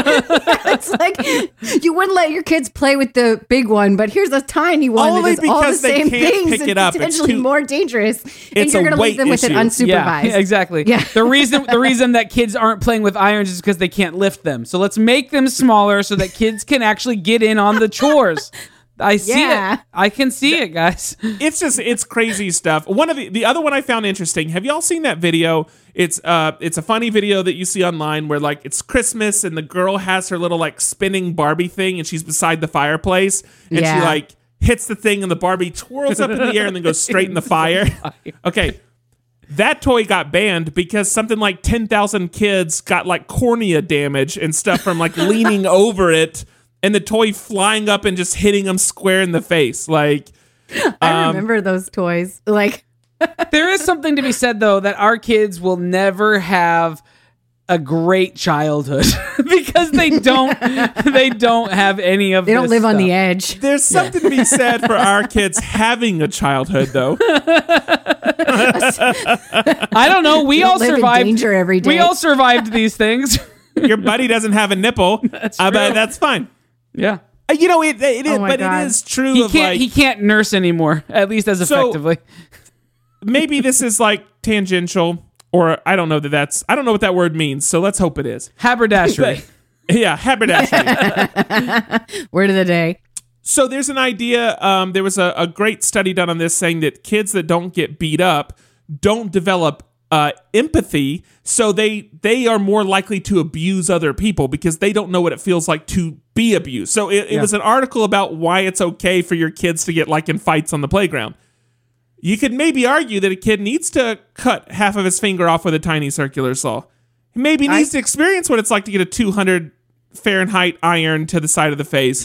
It's like you wouldn't let your kids play with the big one, but here's a tiny one Only that does all the because they same can't things pick and it up. It's potentially too- more dangerous. And It's you're a going to weight leave them with it issue. unsupervised. Yeah, exactly. Yeah. The reason that kids aren't playing with irons is because they can't lift them. So let's make them smaller so that kids can actually get in on the chores. I see Yeah. it. I can see it, guys. It's crazy stuff. One of the other one I found interesting. Have y'all seen that video? It's a funny video that you see online where like it's Christmas and the girl has her little like spinning Barbie thing and she's beside the fireplace and she Yeah. like hits the thing and the Barbie twirls up in the air and then goes straight in the fire. Okay. That toy got banned because something like 10,000 kids got like cornea damage and stuff from like leaning over it and the toy flying up and just hitting them square in the face. Like, I remember those toys. Like, There is something to be said, though, that our kids will never have a great childhood because they don't have any of they don't this live on stuff. the edge. there's something to be said for our kids having a childhood, though. I don't know. We all live in survived. danger every day. We all survived these things. Your buddy doesn't have a nipple, but true. that's fine. Yeah. You know, it is, Oh my but God. it is true. He can't nurse anymore, at least as So- effectively. Maybe this is like tangential, or I don't know what that word means. So let's hope it is. Haberdashery. Yeah, haberdashery. Word of the day. So there's an idea. There was a great study done on this saying that kids that don't get beat up don't develop empathy, so they are more likely to abuse other people because they don't know what it feels like to be abused. So it was an article about why it's okay for your kids to get like in fights on the playground. You could maybe argue that a kid needs to cut half of his finger off with a tiny circular saw. He maybe needs to experience what it's like to get a 200 Fahrenheit iron to the side of the face.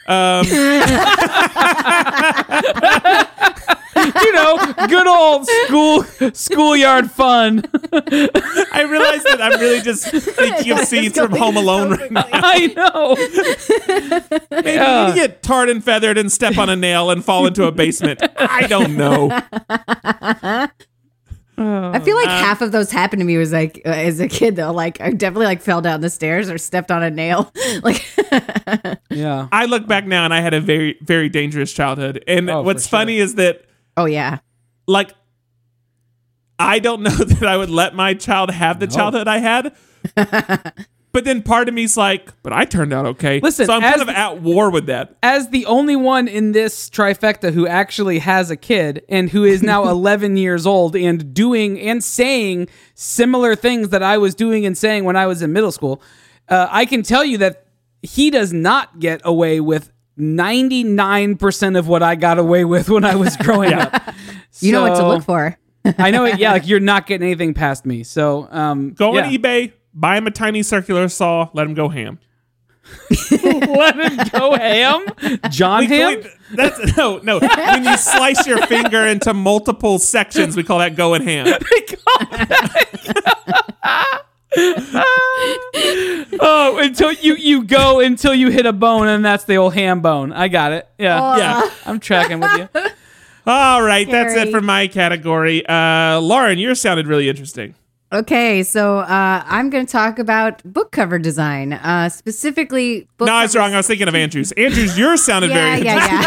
Good old schoolyard fun. I realize that I'm really just thinking of scenes from Home Alone right now. I know. Maybe you get tarred and feathered and step on a nail and fall into a basement. I don't know. I feel like half of those happened to me was like as a kid though. Like I definitely like fell down the stairs or stepped on a nail. Like Yeah. I look back now and I had a very, very dangerous childhood. And Oh, what's for sure. funny is that, oh yeah. like, I don't know that I would let my child have the childhood I had. But then part of me's like, but I turned out okay. Listen, so I'm as kind of at war with that. As the only one in this trifecta who actually has a kid and who is now 11 years old and doing and saying similar things that I was doing and saying when I was in middle school, I can tell you that he does not get away with 99% of what I got away with when I was growing up. You know what to So, look for. I know it. Yeah, like you're not getting anything past me. So Go yeah. on eBay, buy him a tiny circular saw, let him go ham. Let him go ham. John ham. That's no. When you slice your finger into multiple sections, we call that going ham. Oh, until you hit a bone, and that's the old ham bone. I got it. Yeah, Yeah. I'm tracking with you. All right, that's it Scary. for my category. Lauren, yours sounded really interesting. Okay, so I'm going to talk about book cover design, specifically. Book No, it's covers- wrong. I was thinking of Andrew's. Andrew's, yours sounded very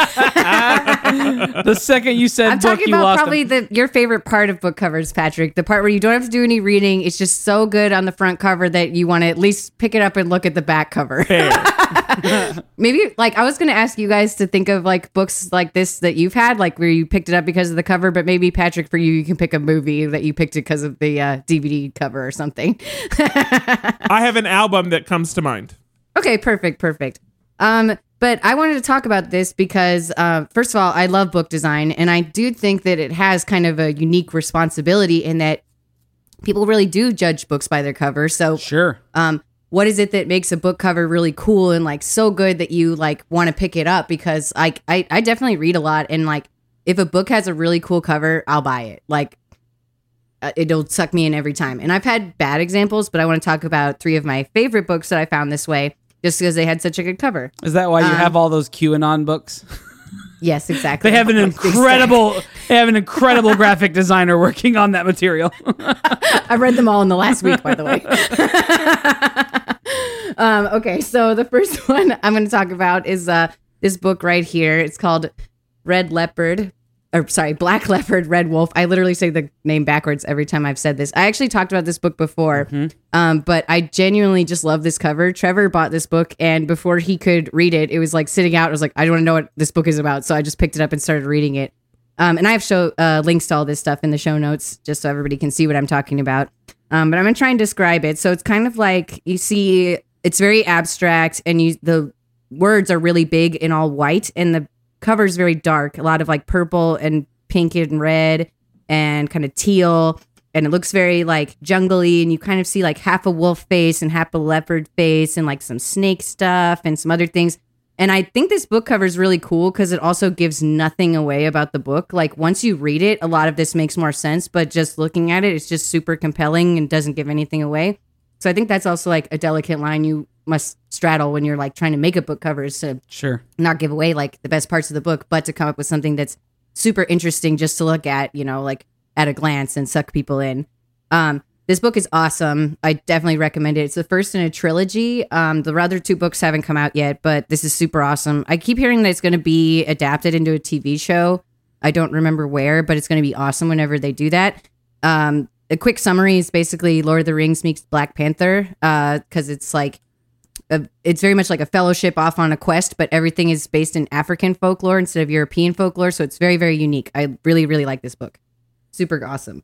yeah. The second you said I'm book, talking you about lost probably him. your favorite part of book covers, Patrick. The part where you don't have to do any reading. It's just so good on the front cover that you want to at least pick it up and look at the back cover. fair. Maybe like I was going to ask you guys to think of like books like this that you've had, like where you picked it up because of the cover. But maybe Patrick, for you, you can pick a movie that you picked it because of the DVD cover or something. I have an album that comes to mind. Okay, perfect. But I wanted to talk about this because, first of all, I love book design, and I do think that it has kind of a unique responsibility in that people really do judge books by their cover. So, Sure. what is it that makes a book cover really cool and like so good that you like want to pick it up? Because I definitely read a lot, and like if a book has a really cool cover, I'll buy it. Like it'll suck me in every time. And I've had bad examples, but I want to talk about 3 of my favorite books that I found this way, just because they had such a good cover. Is that why you have all those QAnon books? Yes, exactly. They have an incredible graphic designer working on that material. I read them all in the last week, by the way. Okay, so the first one I'm going to talk about is this book right here. It's called Black Leopard, Red Wolf. I literally say the name backwards every time I've said this. I actually talked about this book before, but I genuinely just love this cover. Trevor bought this book, and before he could read it, it was like sitting out. I was like, I don't want to know what this book is about, so I just picked it up and started reading it. And I have links to all this stuff in the show notes, just so everybody can see what I'm talking about. But I'm going to try and describe it. So it's kind of like, you see, it's very abstract, and the words are really big and all white, and the cover's very dark, a lot of like purple and pink and red and kind of teal, and it looks very like jungly, and you kind of see like half a wolf face and half a leopard face and like some snake stuff and some other things. And I think this book cover is really cool because it also gives nothing away about the book. Like once you read it, a lot of this makes more sense, but just looking at it, it's just super compelling and doesn't give anything away. So I think that's also like a delicate line you must straddle when you're like trying to make a book cover, is to Sure. not give away like the best parts of the book, but to come up with something that's super interesting just to look at, you know, like at a glance and suck people in. This book is awesome. I definitely recommend it. It's the first in a trilogy. The other 2 books haven't come out yet, but this is super awesome. I keep hearing that it's going to be adapted into a TV show. I don't remember where, but it's going to be awesome whenever they do that. A quick summary is basically Lord of the Rings meets Black Panther, because it's like, it's very much like a fellowship off on a quest, but everything is based in African folklore instead of European folklore. So it's very, very unique. I really, really like this book. Super awesome.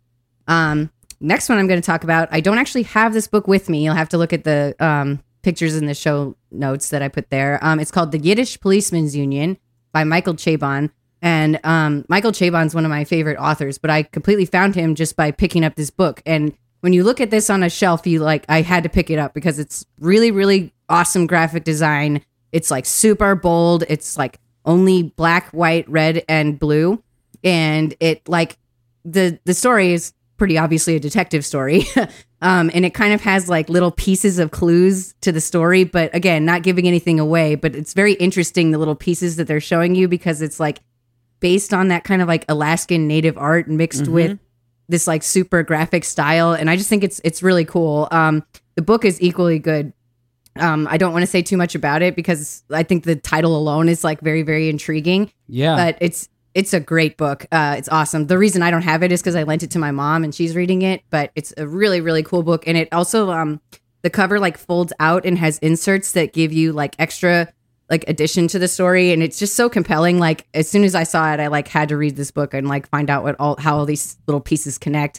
Next one I'm going to talk about, I don't actually have this book with me. You'll have to look at the pictures in the show notes that I put there. It's called The Yiddish Policeman's Union by Michael Chabon. And Michael Chabon's one of my favorite authors, but I completely found him just by picking up this book. And when you look at this on a shelf, I had to pick it up because it's really, really awesome graphic design. It's like super bold. It's like only black, white, red, and blue. And it like the story is pretty obviously a detective story. And it kind of has like little pieces of clues to the story, but again, not giving anything away, but it's very interesting, the little pieces that they're showing you, because it's like based on that kind of like Alaskan native art mixed with this like super graphic style. And I just think it's really cool. The book is equally good. I don't want to say too much about it because I think the title alone is like very, very intriguing. Yeah. But it's a great book. It's awesome. The reason I don't have it is because I lent it to my mom and she's reading it, but it's a really, really cool book. And it also, the cover like folds out and has inserts that give you like extra like addition to the story. And it's just so compelling. Like as soon as I saw it, I like had to read this book and like find out how all these little pieces connect.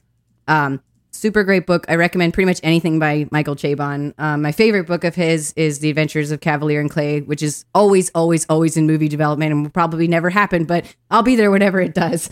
Super great book. I recommend pretty much anything by Michael Chabon. My favorite book of his is The Adventures of Cavalier and Clay, which is always, always, always in movie development and will probably never happen, but I'll be there whenever it does.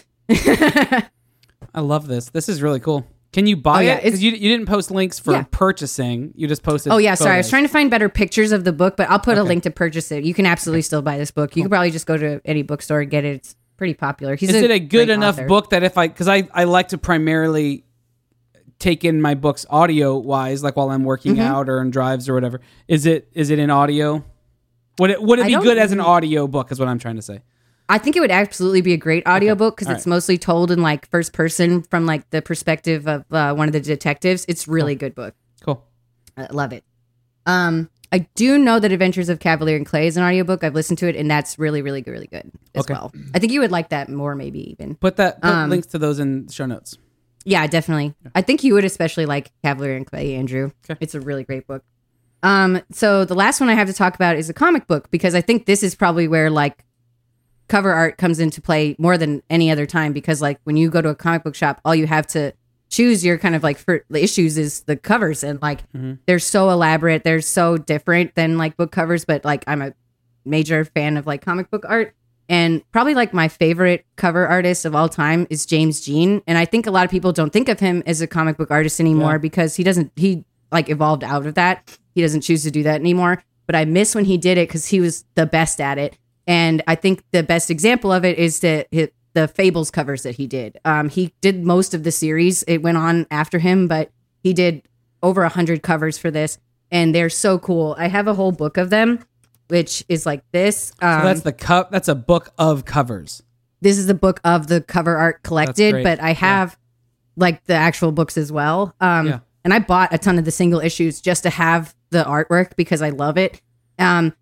I love this. This is really cool. Can you buy it? Because you didn't post links for purchasing. You just posted sorry. I was photos. trying to find better pictures of the book, but I'll put a link to purchase it. You can absolutely still buy this book. You can probably just go to any bookstore and get it. It's pretty popular. Is it a good enough book that because I like to primarily take in my books audio wise, like while I'm working out or in drives or whatever. Is it in audio? Would it be good as an audio book is what I'm trying to say. I think it would absolutely be a great audiobook because All it's mostly told in like first person from like the perspective of one of the detectives. It's really good book. Cool. I love it. I do know that Adventures of Cavalier and Clay is an audiobook. I've listened to it and that's really, really, really good as well. I think you would like that more, maybe even. Put links to those in the show notes. Yeah, definitely. I think you would especially like Cavalier and Clay, Andrew. Okay. It's a really great book. So the last one I have to talk about is a comic book because I think this is probably where like cover art comes into play more than any other time because like when you go to a comic book shop, all you have to choose your kind of like for the issues is the covers and like they're so elaborate, they're so different than like book covers, but like I'm a major fan of like comic book art. And probably like my favorite cover artist of all time is James Jean. And I think a lot of people don't think of him as a comic book artist anymore because he like evolved out of that. He doesn't choose to do that anymore. But I miss when he did it because he was the best at it. And I think the best example of it is the Fables covers that he did. He did most of the series. It went on after him, but he did over 100 covers for this. And they're so cool. I have a whole book of them, which is like this. So that's a book of covers. This is the book of the cover art collected, but I have like the actual books as well. And I bought a ton of the single issues just to have the artwork because I love it. And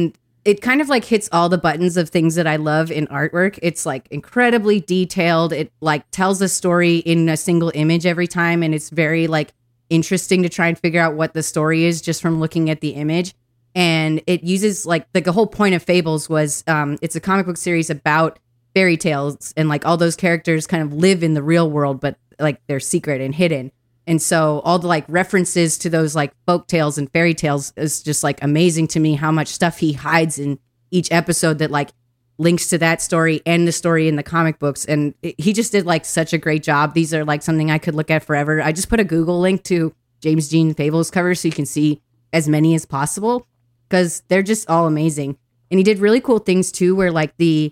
it kind of like hits all the buttons of things that I love in artwork. It's like incredibly detailed. It like tells a story in a single image every time. And it's very like interesting to try and figure out what the story is just from looking at the image. And it uses like the whole point of Fables was it's a comic book series about fairy tales and like all those characters kind of live in the real world, but like they're secret and hidden. And so all the like references to those like folk tales and fairy tales is just like amazing to me how much stuff he hides in each episode that like links to that story and the story in the comic books. And he just did like such a great job. These are like something I could look at forever. I just put a Google link to James Jean Fables covers so you can see as many as possible because they're just all amazing. And he did really cool things too, where like the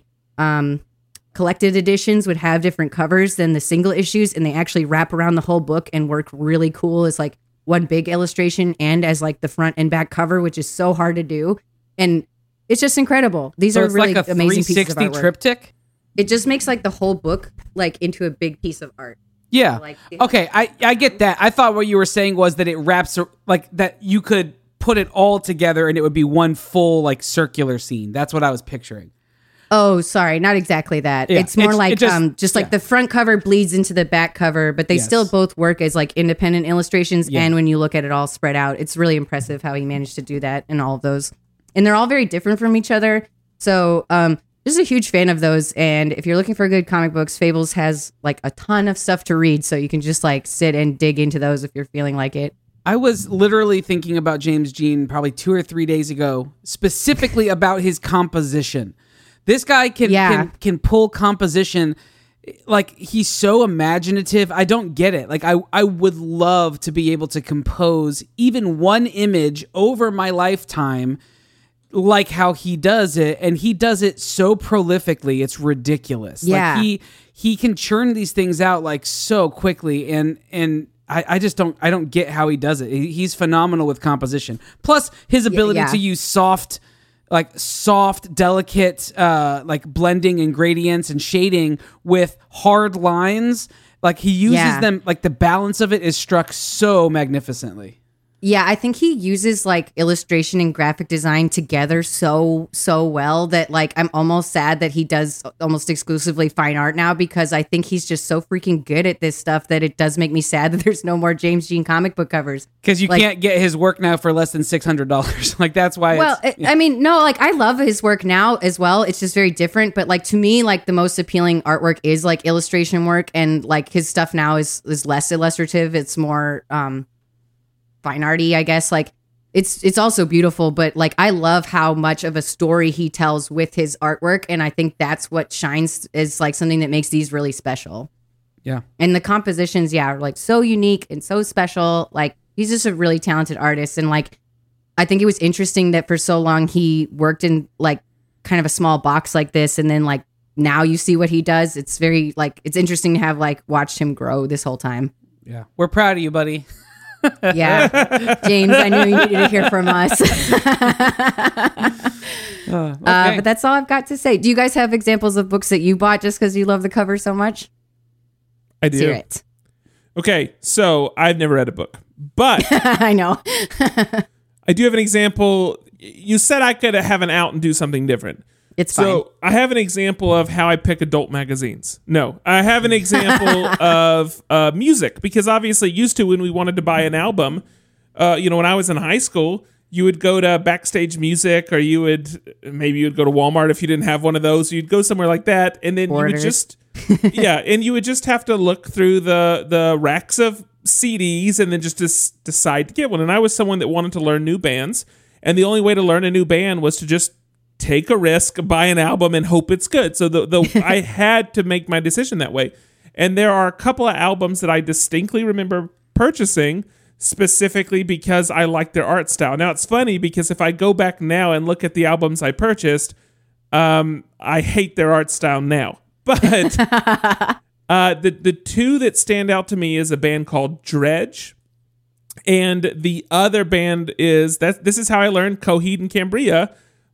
collected editions would have different covers than the single issues, and they actually wrap around the whole book and work really cool as like one big illustration and as like the front and back cover, which is so hard to do. And it's just incredible. These are really like a amazing pieces of 360 artwork. triptych. It just makes like the whole book like into a big piece of art. Yeah. Like, Okay, I get that. I thought what you were saying was that it wraps like that you could put it all together and it would be one full like circular scene. That's what I was picturing. Oh, sorry, not exactly that. Yeah, it's more like just like the front cover bleeds into the back cover, but they still both work as like independent illustrations. Yeah. And when you look at it all spread out, it's really impressive how he managed to do that in all of those. And they're all very different from each other. So just a huge fan of those. And if you're looking for good comic books, Fables has like a ton of stuff to read. So you can just like sit and dig into those if you're feeling like it. I was literally thinking about James Jean probably 2 or 3 days ago, specifically about his composition. This guy can pull composition, like he's so imaginative. I don't get it. Like I would love to be able to compose even one image over my lifetime like how he does it, and he does it so prolifically. It's ridiculous. Yeah. Like he can churn these things out like so quickly, and I just don't get how he does it. He's phenomenal with composition. Plus his ability to use soft, delicate, like blending and gradients and shading with hard lines. Like he uses them, like the balance of it is struck so magnificently. Yeah, I think he uses like illustration and graphic design together so well that like I'm almost sad that he does almost exclusively fine art now, because I think he's just so freaking good at this stuff that it does make me sad that there's no more James Jean comic book covers. Because you can't get his work now for less than $600. Like that's why. Well, I mean, no, like I love his work now as well. It's just very different. But like to me, like the most appealing artwork is like illustration work, and like his stuff now is less illustrative. It's more fine arty, I guess. Like it's also beautiful, but like I love how much of a story he tells with his artwork, and I think that's what shines as like something that makes these really special. Yeah. And the compositions, are like so unique and so special. Like he's just a really talented artist, and like I think it was interesting that for so long he worked in like kind of a small box like this, and then like now you see what he does. It's very like it's interesting to have like watched him grow this whole time. Yeah. We're proud of you, buddy. Yeah. James, I knew you needed to hear from us. Okay. But that's all I've got to say. Do you guys have examples of books that you bought just because you love the cover so much? I do. Let's hear it. Okay, so I've never read a book, but I know. I do have an example. You said I could have an out and do something different. It's fine. So I have an example of how I pick adult magazines. No, I have an example of music, because obviously used to when we wanted to buy an album, when I was in high school, you would go to Backstage Music, or you would go to Walmart if you didn't have one of those. You'd go somewhere like that, and then Borders. you would just and you would just have to look through the racks of CDs and then just decide to get one. And I was someone that wanted to learn new bands, and the only way to learn a new band was to just take a risk, buy an album, and hope it's good. So I had to make my decision that way. And there are a couple of albums that I distinctly remember purchasing specifically because I like their art style. Now, it's funny because if I go back now and look at the albums I purchased, I hate their art style now. But the two that stand out to me is a band called Dredge. And the other band is this is how I learned Coheed and Cambria.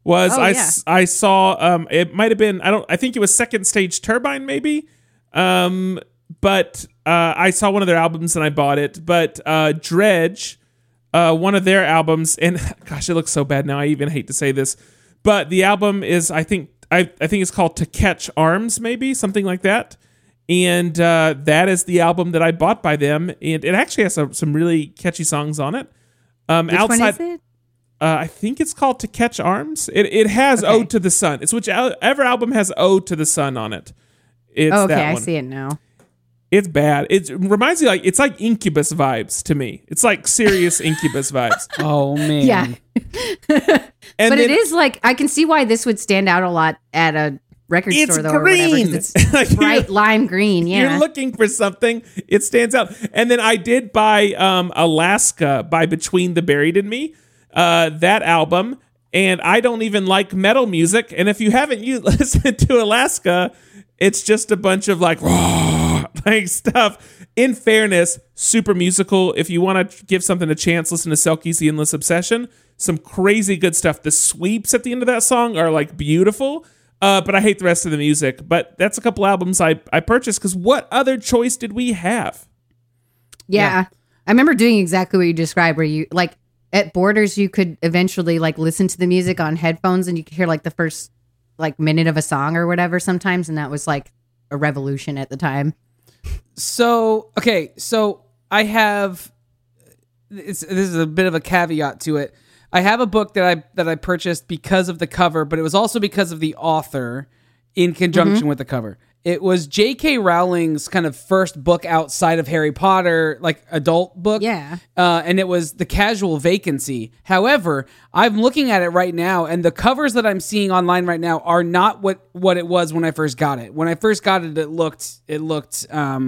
I saw it might have been I think it was Second Stage Turbine maybe, but I saw one of their albums and I bought it. But Dredge, one of their albums, and gosh, it looks so bad now. I even hate to say this, but the album is I think it's called To Catch Arms, maybe something like that. And that is the album that I bought by them, and it actually has some really catchy songs on it. Which one is it? I think it's called To Catch Arms. It has Ode to the Sun. It's whichever album has Ode to the Sun on it. It's that one. I see it now. It's bad. It reminds me it's like Incubus vibes to me. It's like serious Incubus vibes. Oh man. Yeah. And but it is like, I can see why this would stand out a lot at a record It's store though, green. or whatever. 'Cause it's bright lime green. Yeah. You're looking for something, it stands out. And then I did buy Alaska by Between the Buried and Me, that album. And I don't even like metal music. And if you haven't listened to Alaska, it's just a bunch of like stuff. In fairness, super musical. If you want to give something a chance, listen to Selkie's The Endless Obsession. Some crazy good stuff. The sweeps at the end of that song are like beautiful. But I hate the rest of the music. But that's a couple albums I purchased, because what other choice did we have? Yeah. I remember doing exactly what you described, where you like at Borders, you could eventually like listen to the music on headphones and you could hear like the first like minute of a song or whatever sometimes. And that was like a revolution at the time. So I have this is a bit of a caveat to it. I have a book that I purchased because of the cover, but it was also because of the author in conjunction with the cover. It was J.K. Rowling's kind of first book outside of Harry Potter, like adult book. Yeah. And it was The Casual Vacancy. However, I'm looking at it right now, and the covers that I'm seeing online right now are not what it was when I first got it. When I first got it, it looked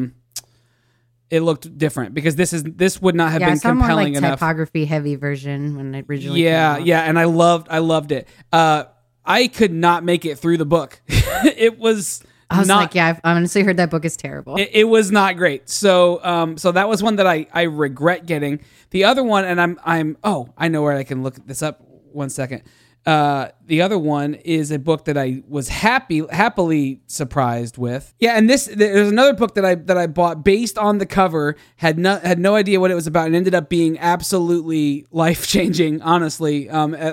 different, because this would not have been I saw compelling more like enough. typography heavy version when it originally came out. Yeah, and I loved it. I could not make it through the book. It was I was not, like, yeah, I've honestly heard that book is terrible. it was not great. So that was one that I regret getting. The other one, and I know where I can look this up. 1 second. The other one is a book that I was happily surprised with. Yeah, and there's another book that I bought based on the cover. Had no idea what it was about, and ended up being absolutely life-changing, honestly.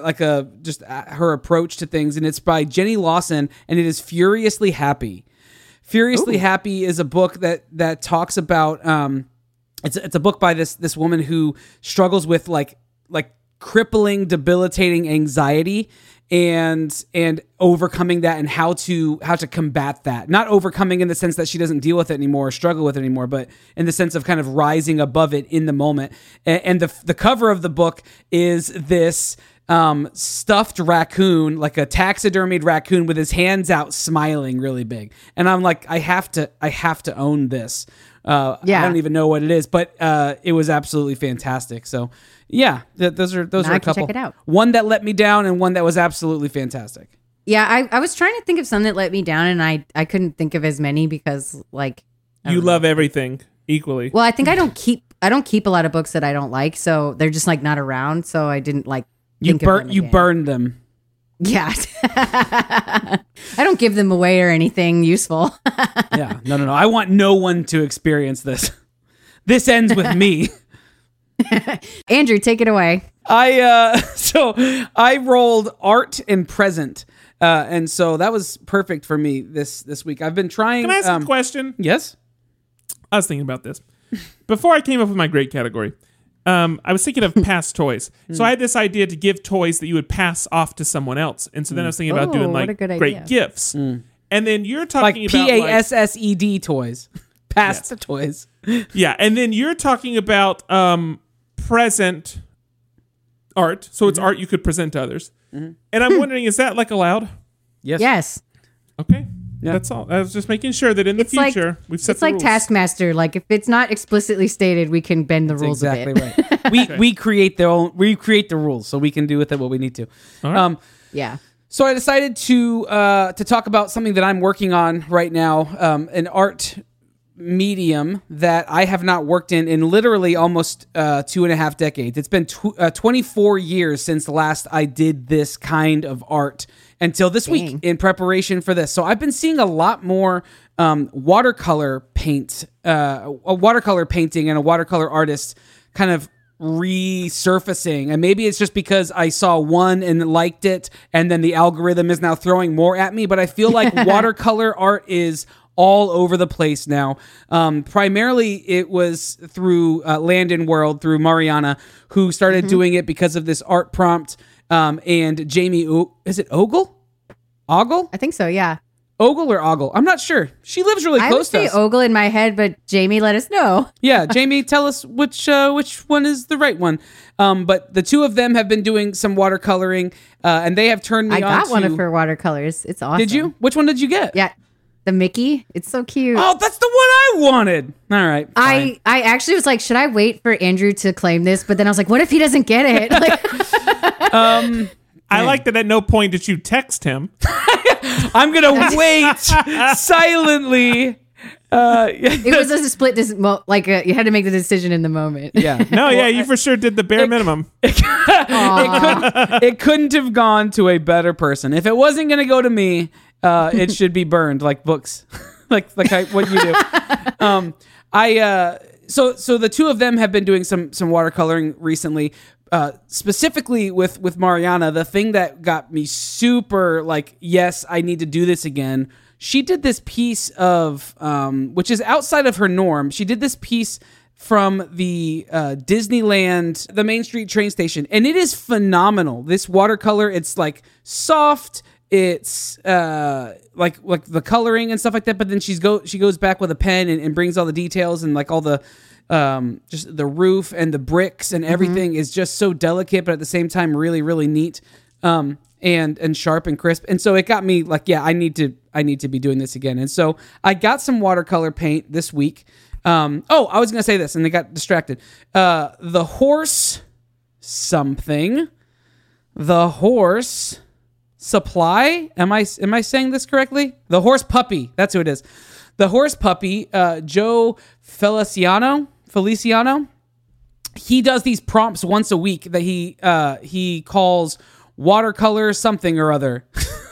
Her approach to things, and it's by Jenny Lawson, and it is Furiously Happy. Furiously Happy is a book that talks about it's a book by this woman who struggles with like crippling, debilitating anxiety and overcoming that, and how to combat that. Not overcoming in the sense that she doesn't deal with it anymore or struggle with it anymore, but in the sense of kind of rising above it in the moment. And the cover of the book is this stuffed raccoon, like a taxidermied raccoon with his hands out smiling really big. And I'm like, I have to own this. I don't even know what it is, but it was absolutely fantastic. So yeah, those are a couple. Check it out. One that let me down, and one that was absolutely fantastic. Yeah, I was trying to think of some that let me down, and I couldn't think of as many because like You love everything equally. Well, I think I don't keep I don't keep a lot of books that I don't like, so they're just like not around. So I didn't like think of them You again. burned them. Yeah. I don't give them away or anything useful. Yeah. No. I want no one to experience this. This ends with me. Andrew, take it away. So I rolled art and present. And so that was perfect for me this week. I've been trying. Can I ask a question? Yes. I was thinking about this before I came up with my great category. I was thinking of past toys. So I had this idea to give toys that you would pass off to someone else. And so then I was thinking about doing what a like good great idea. gifts. And then you're Like talking about PASSED toys. Past toys. yeah. And then you're talking about present art. So it's art you could present to others. And I'm wondering, is that like allowed? Yes. Okay. Yeah. That's all. I was just making sure that in the It's like- future we've set It's the like rules. Taskmaster. Like if it's not explicitly stated, we can bend the rules Exactly a bit. right. We create the rules so we can do with it what we need to. All right. Yeah. So I decided to talk about something that I'm working on right now, an art medium that I have not worked in literally almost 2.5 decades. It's been 24 years since last I did this kind of art until this week in preparation for this. So I've been seeing a lot more watercolor paint, a watercolor painting and a watercolor artist kind of resurfacing. And maybe it's just because I saw one and liked it and then the algorithm is now throwing more at me, but I feel like watercolor art is all over the place now. Primarily it was through Landon World, through Mariana, who started doing it because of this art prompt. And Jamie, is it Ogle? Ogle? I think so. Yeah. Ogle or Ogle? I'm not sure. She lives really I would close to say us. Ogle in my head, but Jamie, let us know. Yeah, Jamie, tell us which one is the right one. But the two of them have been doing some watercoloring, and they have turned me I on got one to- of her watercolors. It's awesome. Did you? Which one did you get? Yeah. The Mickey. It's so cute. Oh, that's the one I wanted. All right. fine. I actually was like, should I wait for Andrew to claim this? But then I was like, what if he doesn't get it? Like, I like that at no point did you text him. I'm gonna wait silently. it was a split. You had to make the decision in the moment. Yeah. No, yeah, you for sure did the bare minimum. It couldn't have gone to a better person. If it wasn't gonna go to me, it should be burned like books, like what you do. So the two of them have been doing some watercoloring recently. Specifically with Mariana, the thing that got me super like, yes, I need to do this again. She did this piece of, which is outside of her norm. She did this piece from the Disneyland, the Main Street train station, and it is phenomenal. This watercolor, it's like soft. It's like the coloring and stuff like that. But then she goes back with a pen and brings all the details and like all the just the roof and the bricks and everything is just so delicate, but at the same time really, really neat, and sharp and crisp. And so it got me like, yeah, I need to be doing this again. And so I got some watercolor paint this week. I was gonna say this and they got distracted. The horse supply. Am I saying this correctly? The horse puppy. That's who it is. The horse puppy, Joe Feliciano. He does these prompts once a week that he calls watercolor something or other.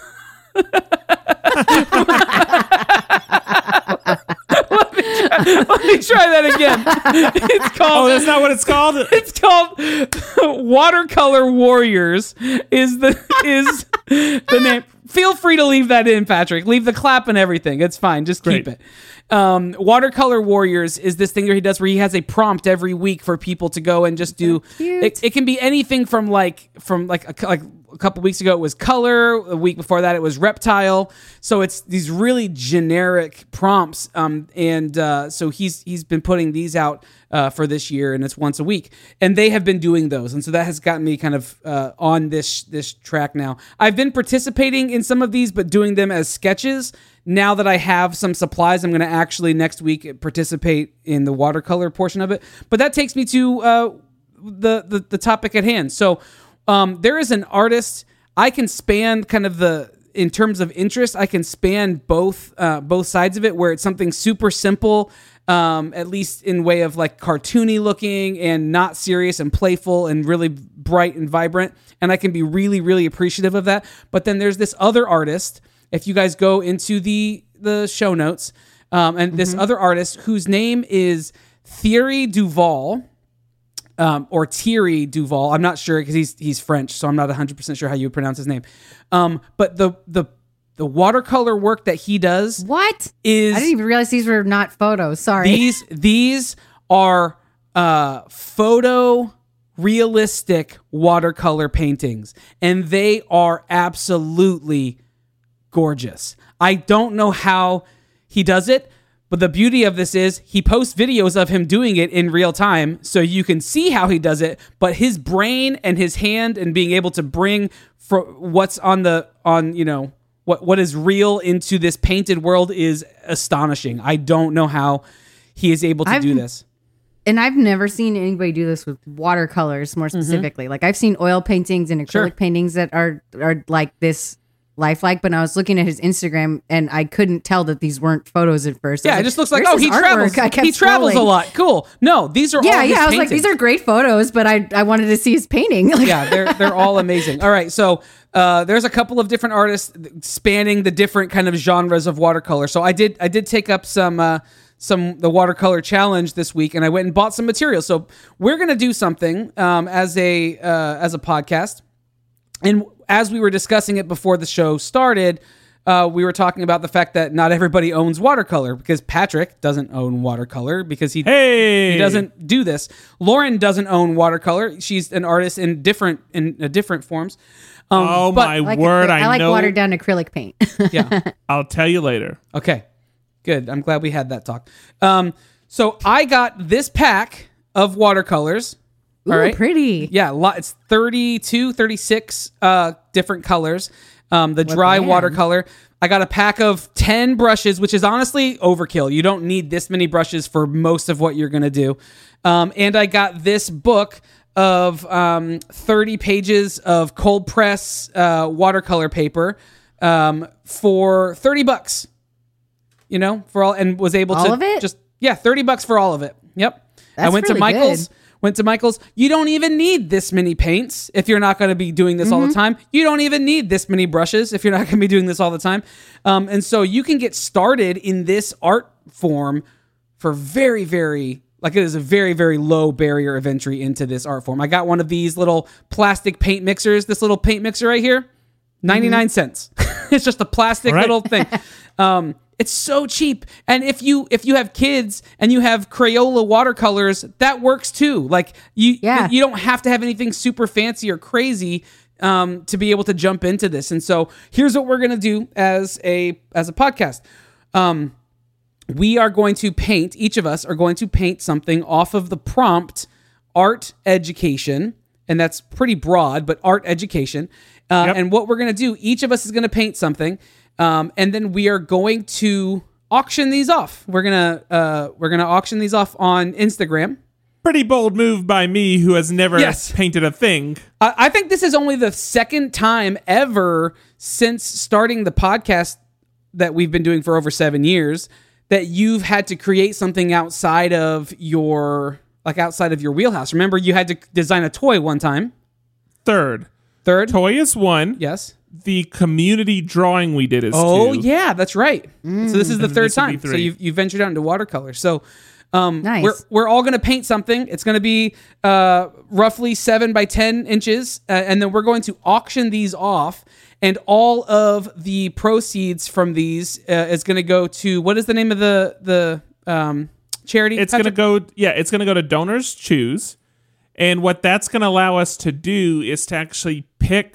Let me try that again. It's called. Oh, that's not what it's called. It's called Watercolor Warriors. Is the name? Feel free to leave that in, Patrick. Leave the clap and everything. It's fine. Just keep Great. it. Watercolor Warriors is this thing that he does where he has a prompt every week for people to go and just do. cute. It can be anything from like a couple weeks ago it was color. A week before that it was reptile. So it's these really generic prompts. So he's been putting these out for this year, and it's once a week. And they have been doing those, and so that has gotten me kind of on this track now. I've been participating in some of these, but doing them as sketches. Now that I have some supplies, I'm going to actually next week participate in the watercolor portion of it. But that takes me to the topic at hand. So there is an artist. I can span kind of in terms of interest, I can span both sides of it, where it's something super simple, at least in way of like cartoony looking and not serious and playful and really bright and vibrant. And I can be really, really appreciative of that. But then there's this other artist. If you guys go into the show notes, and this other artist whose name is Thierry Duval, or Thierry Duval. I'm not sure because he's French, so I'm not 100% sure how you would pronounce his name. But the watercolor work that he does, What? is I didn't even realize these were not photos. Sorry. these are photo realistic watercolor paintings, and they are absolutely gorgeous. I don't know how he does it, but the beauty of this is he posts videos of him doing it in real time, so you can see how he does it. But his brain and his hand and being able to bring what's what is real into this painted world is astonishing. I don't know how he is able to do this. And I've never seen anybody do this with watercolors more specifically. Like I've seen oil paintings and acrylic paintings that are like this lifelike, but I was looking at his Instagram and I couldn't tell that these weren't photos at first. Yeah, it just looks like, oh, he travels. He travels a lot. Cool. No, these are all his I was paintings. like, these are great photos, but I wanted to see his painting. Yeah, they're all amazing. All right, so there's a couple of different artists spanning the different kind of genres of watercolor. So I did take up the watercolor challenge this week, and I went and bought some material. So we're gonna do something as a podcast. And as we were discussing it before the show started, we were talking about the fact that not everybody owns watercolor, because Patrick doesn't own watercolor because he doesn't do this. Lauren doesn't own watercolor. She's an artist in different forms. My word! I like know. watered down acrylic paint. Yeah, I'll tell you later. Okay, good. I'm glad we had that talk. So I got this pack of watercolors. Ooh, all right. Pretty. Yeah, it's 36 different colors. The dry watercolor. I got a pack of 10 brushes, which is honestly overkill. You don't need this many brushes for most of what you're going to do. And I got this book of 30 pages of cold press watercolor paper for $30. For all, and was able all to of it? $30 for all of it. Yep. That's I went really to Michael's. good. Went to Michael's. You don't even need this many paints if you're not going to be doing this all the time. You don't even need this many brushes if you're not going to be doing this all the time. And so you can get started in this art form for very, very, it is a very, very low barrier of entry into this art form. I got one of these little plastic paint mixers, this little paint mixer right here, 99 cents. It's just a plastic little thing. It's so cheap. And if you have kids and you have Crayola watercolors, that works too. Like you don't have to have anything super fancy or crazy to be able to jump into this. And so here's what we're going to do as a podcast. We are going to paint, each of us are going to paint something off of the prompt art education. And that's pretty broad, but art education. And what we're going to do, each of us is going to paint something. And then we are going to auction these off. We're gonna auction these off on Instagram. Pretty bold move by me, who has never painted a thing. I think this is only the second time ever since starting the podcast that we've been doing for over 7 years that you've had to create something outside of your wheelhouse. Remember, you had to design a toy one time. Third toy is one. Yes. The community drawing we did is two. Oh, yeah, that's right. So this is the third time. So you've ventured out into watercolor. So nice. we're all going to paint something. It's going to be roughly 7 by 10 inches. And then we're going to auction these off. And all of the proceeds from these is going to go to, what is the name of the charity? It's going to go to Donors Choose. And what that's going to allow us to do is to actually pick.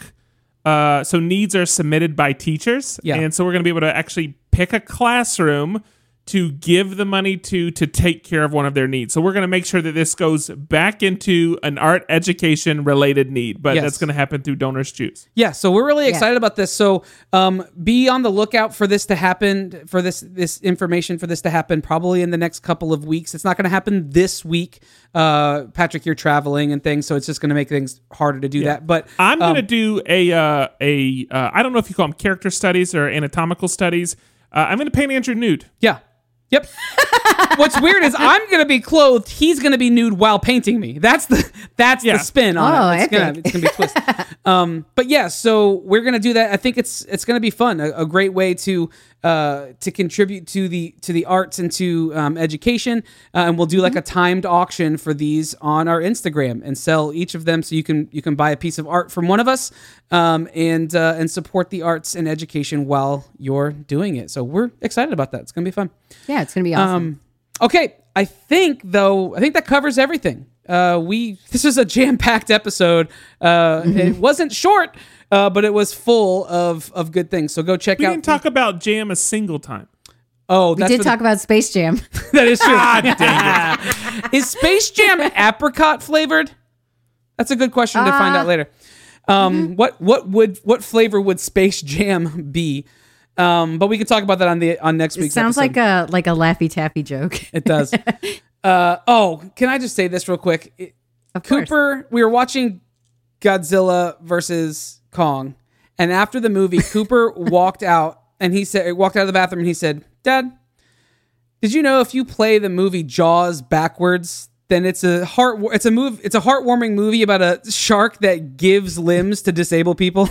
So needs are submitted by teachers. Yeah. And so we're going to be able to actually pick a classroom to give the money to take care of one of their needs. So we're going to make sure that this goes back into an art education related need, but Yes. that's going to happen through Donors Choose. Yeah, so we're really excited about this. So be on the lookout for this to happen, for this information for this to happen probably in the next couple of weeks. It's not going to happen this week. Patrick, you're traveling and things, so it's just going to make things harder to do that. But I'm going to do I don't know if you call them character studies or anatomical studies. I'm going to paint Andrew nude. yeah. Yep. What's weird is I'm going to be clothed. He's going to be nude while painting me. That's the spin on it. It's gonna be a twist. But yeah, so we're going to do that. I think it's going to be fun. A great way to contribute to the arts and to education. And we'll do like a timed auction for these on our Instagram and sell each of them. So you can buy a piece of art from one of us and support the arts and education while you're doing it. So we're excited about that. It's going to be fun. Yeah, it's gonna be awesome. Okay, I think that covers everything. This is a jam-packed episode. It wasn't short, but it was full of good things. So go check We out. didn't talk about Jam a single time. Oh, We did talk about Space Jam. that is true. God dang it. Is Space Jam apricot flavored? That's a good question to find out later. What flavor would Space Jam be? But we can talk about that on next week's Sounds episode. like a Laffy Taffy joke. It does. Can I just say this real quick? Of course. Cooper, we were watching Godzilla versus Kong, and after the movie, Cooper walked out of the bathroom and he said, "Dad, did you know if you play the movie Jaws backwards, then it's a heartwarming movie about a shark that gives limbs to disabled people?"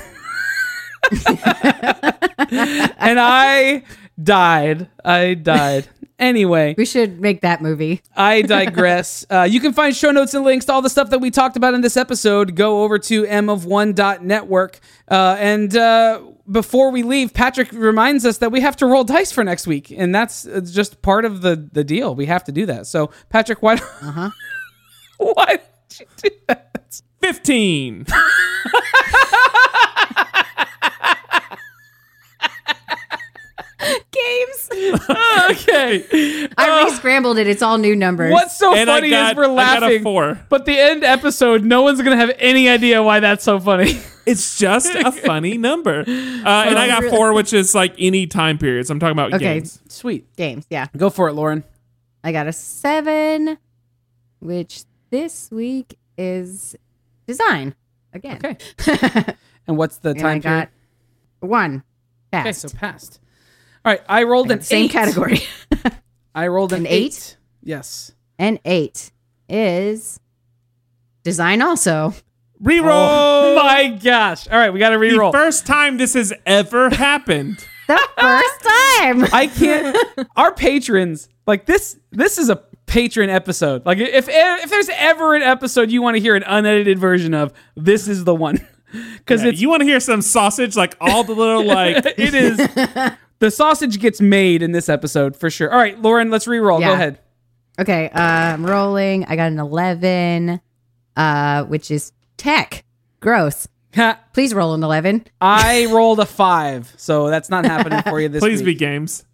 And I died. Anyway, We should make that movie. I digress. You can find show notes and links to all the stuff that we talked about in this episode. Go over to mof1.network. Before we leave, Patrick reminds us that we have to roll dice for next week. And that's just part of the deal. We have to do that. So, Patrick, why did you do that? 15. Games. Okay. I re-scrambled it. It's all new numbers. What's so And funny is we're I got a laughing. 4. But the end episode, no one's going to have any idea why that's so funny. It's just a funny number. And I got 4, which is like any time periods. I'm talking about Okay. games. Sweet. Games, yeah. Go for it, Lauren. I got a 7, which this week is design again. Okay. And what's the And time I period? got 1. Okay, Fast. so passed. All right, I rolled an Same 8. category. I rolled an An 8. 8? Yes. And 8 is design also. Reroll. Oh my gosh. All right, we got to The reroll. first time this has ever happened. The first time. I can't. Our patrons, like this is a patron episode. Like if there's ever an episode you want to hear an unedited version of, this is the one. Because Yeah, it's you want to hear some sausage, like all the little like. it is the sausage gets made in this episode for sure. All right, Lauren, let's reroll. Go Yeah. ahead. Okay, I'm rolling. I got an 11, which is tech. Gross. Ha, Please roll an 11. I rolled a 5, so that's not happening for you this Please be week. games.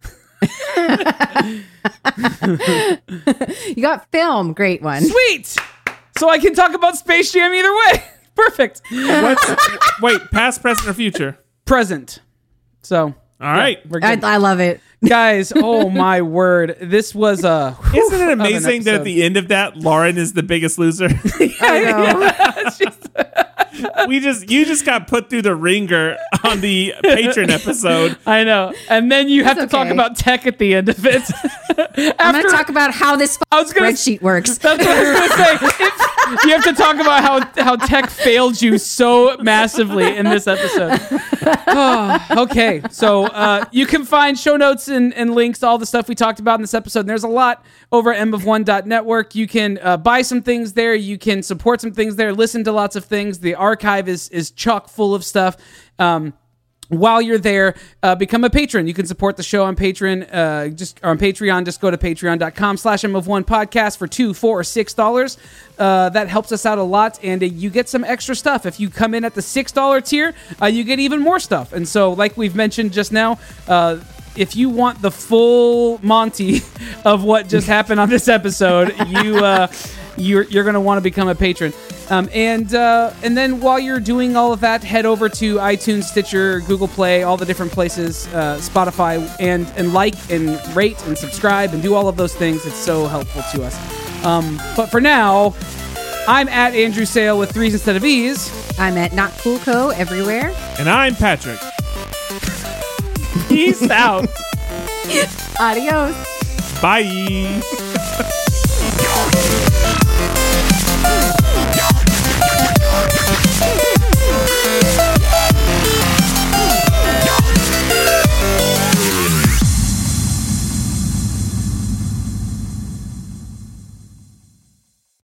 You got film. Great one. Sweet. So I can talk about Space Jam either way. Perfect. Wait, past, present, or future? Present. So All right. we're good. I love it. Guys, oh my word. This was a Isn't it of an amazing that at episode. the end of that, Lauren is the biggest loser? I know. You just got put through the ringer on the patron episode. I know. And then you have to It's talk okay. about tech at the end of it. I'm going to talk about how this I was gonna spreadsheet works. That's what I was going to say. You have to talk about how tech failed you so massively in this episode. Oh, okay. So you can find show notes and links to all the stuff we talked about in this episode. And there's a lot over at mof1.network. You can buy some things there. You can support some things there. Listen to lots of things. The archive is chock full of stuff. While you're there, become a patron. You can support the show on Patreon. Just go to patreon.com/mof1podcast for $2, $4, or $6. That helps us out a lot, and you get some extra stuff. If you come in at the $6 tier, you get even more stuff. And so, like we've mentioned just now, if you want the full Monty of what just happened on this episode, you're going to want to become a patron. And then while you're doing all of that, head over to iTunes, Stitcher, Google Play, all the different places, Spotify, and like and rate and subscribe and do all of those things. It's so helpful to us. But for now, I'm at Andrew Sale with 3s instead of E's. I'm at Not Cool Co. everywhere. And I'm Patrick. Peace out. Adios. Bye.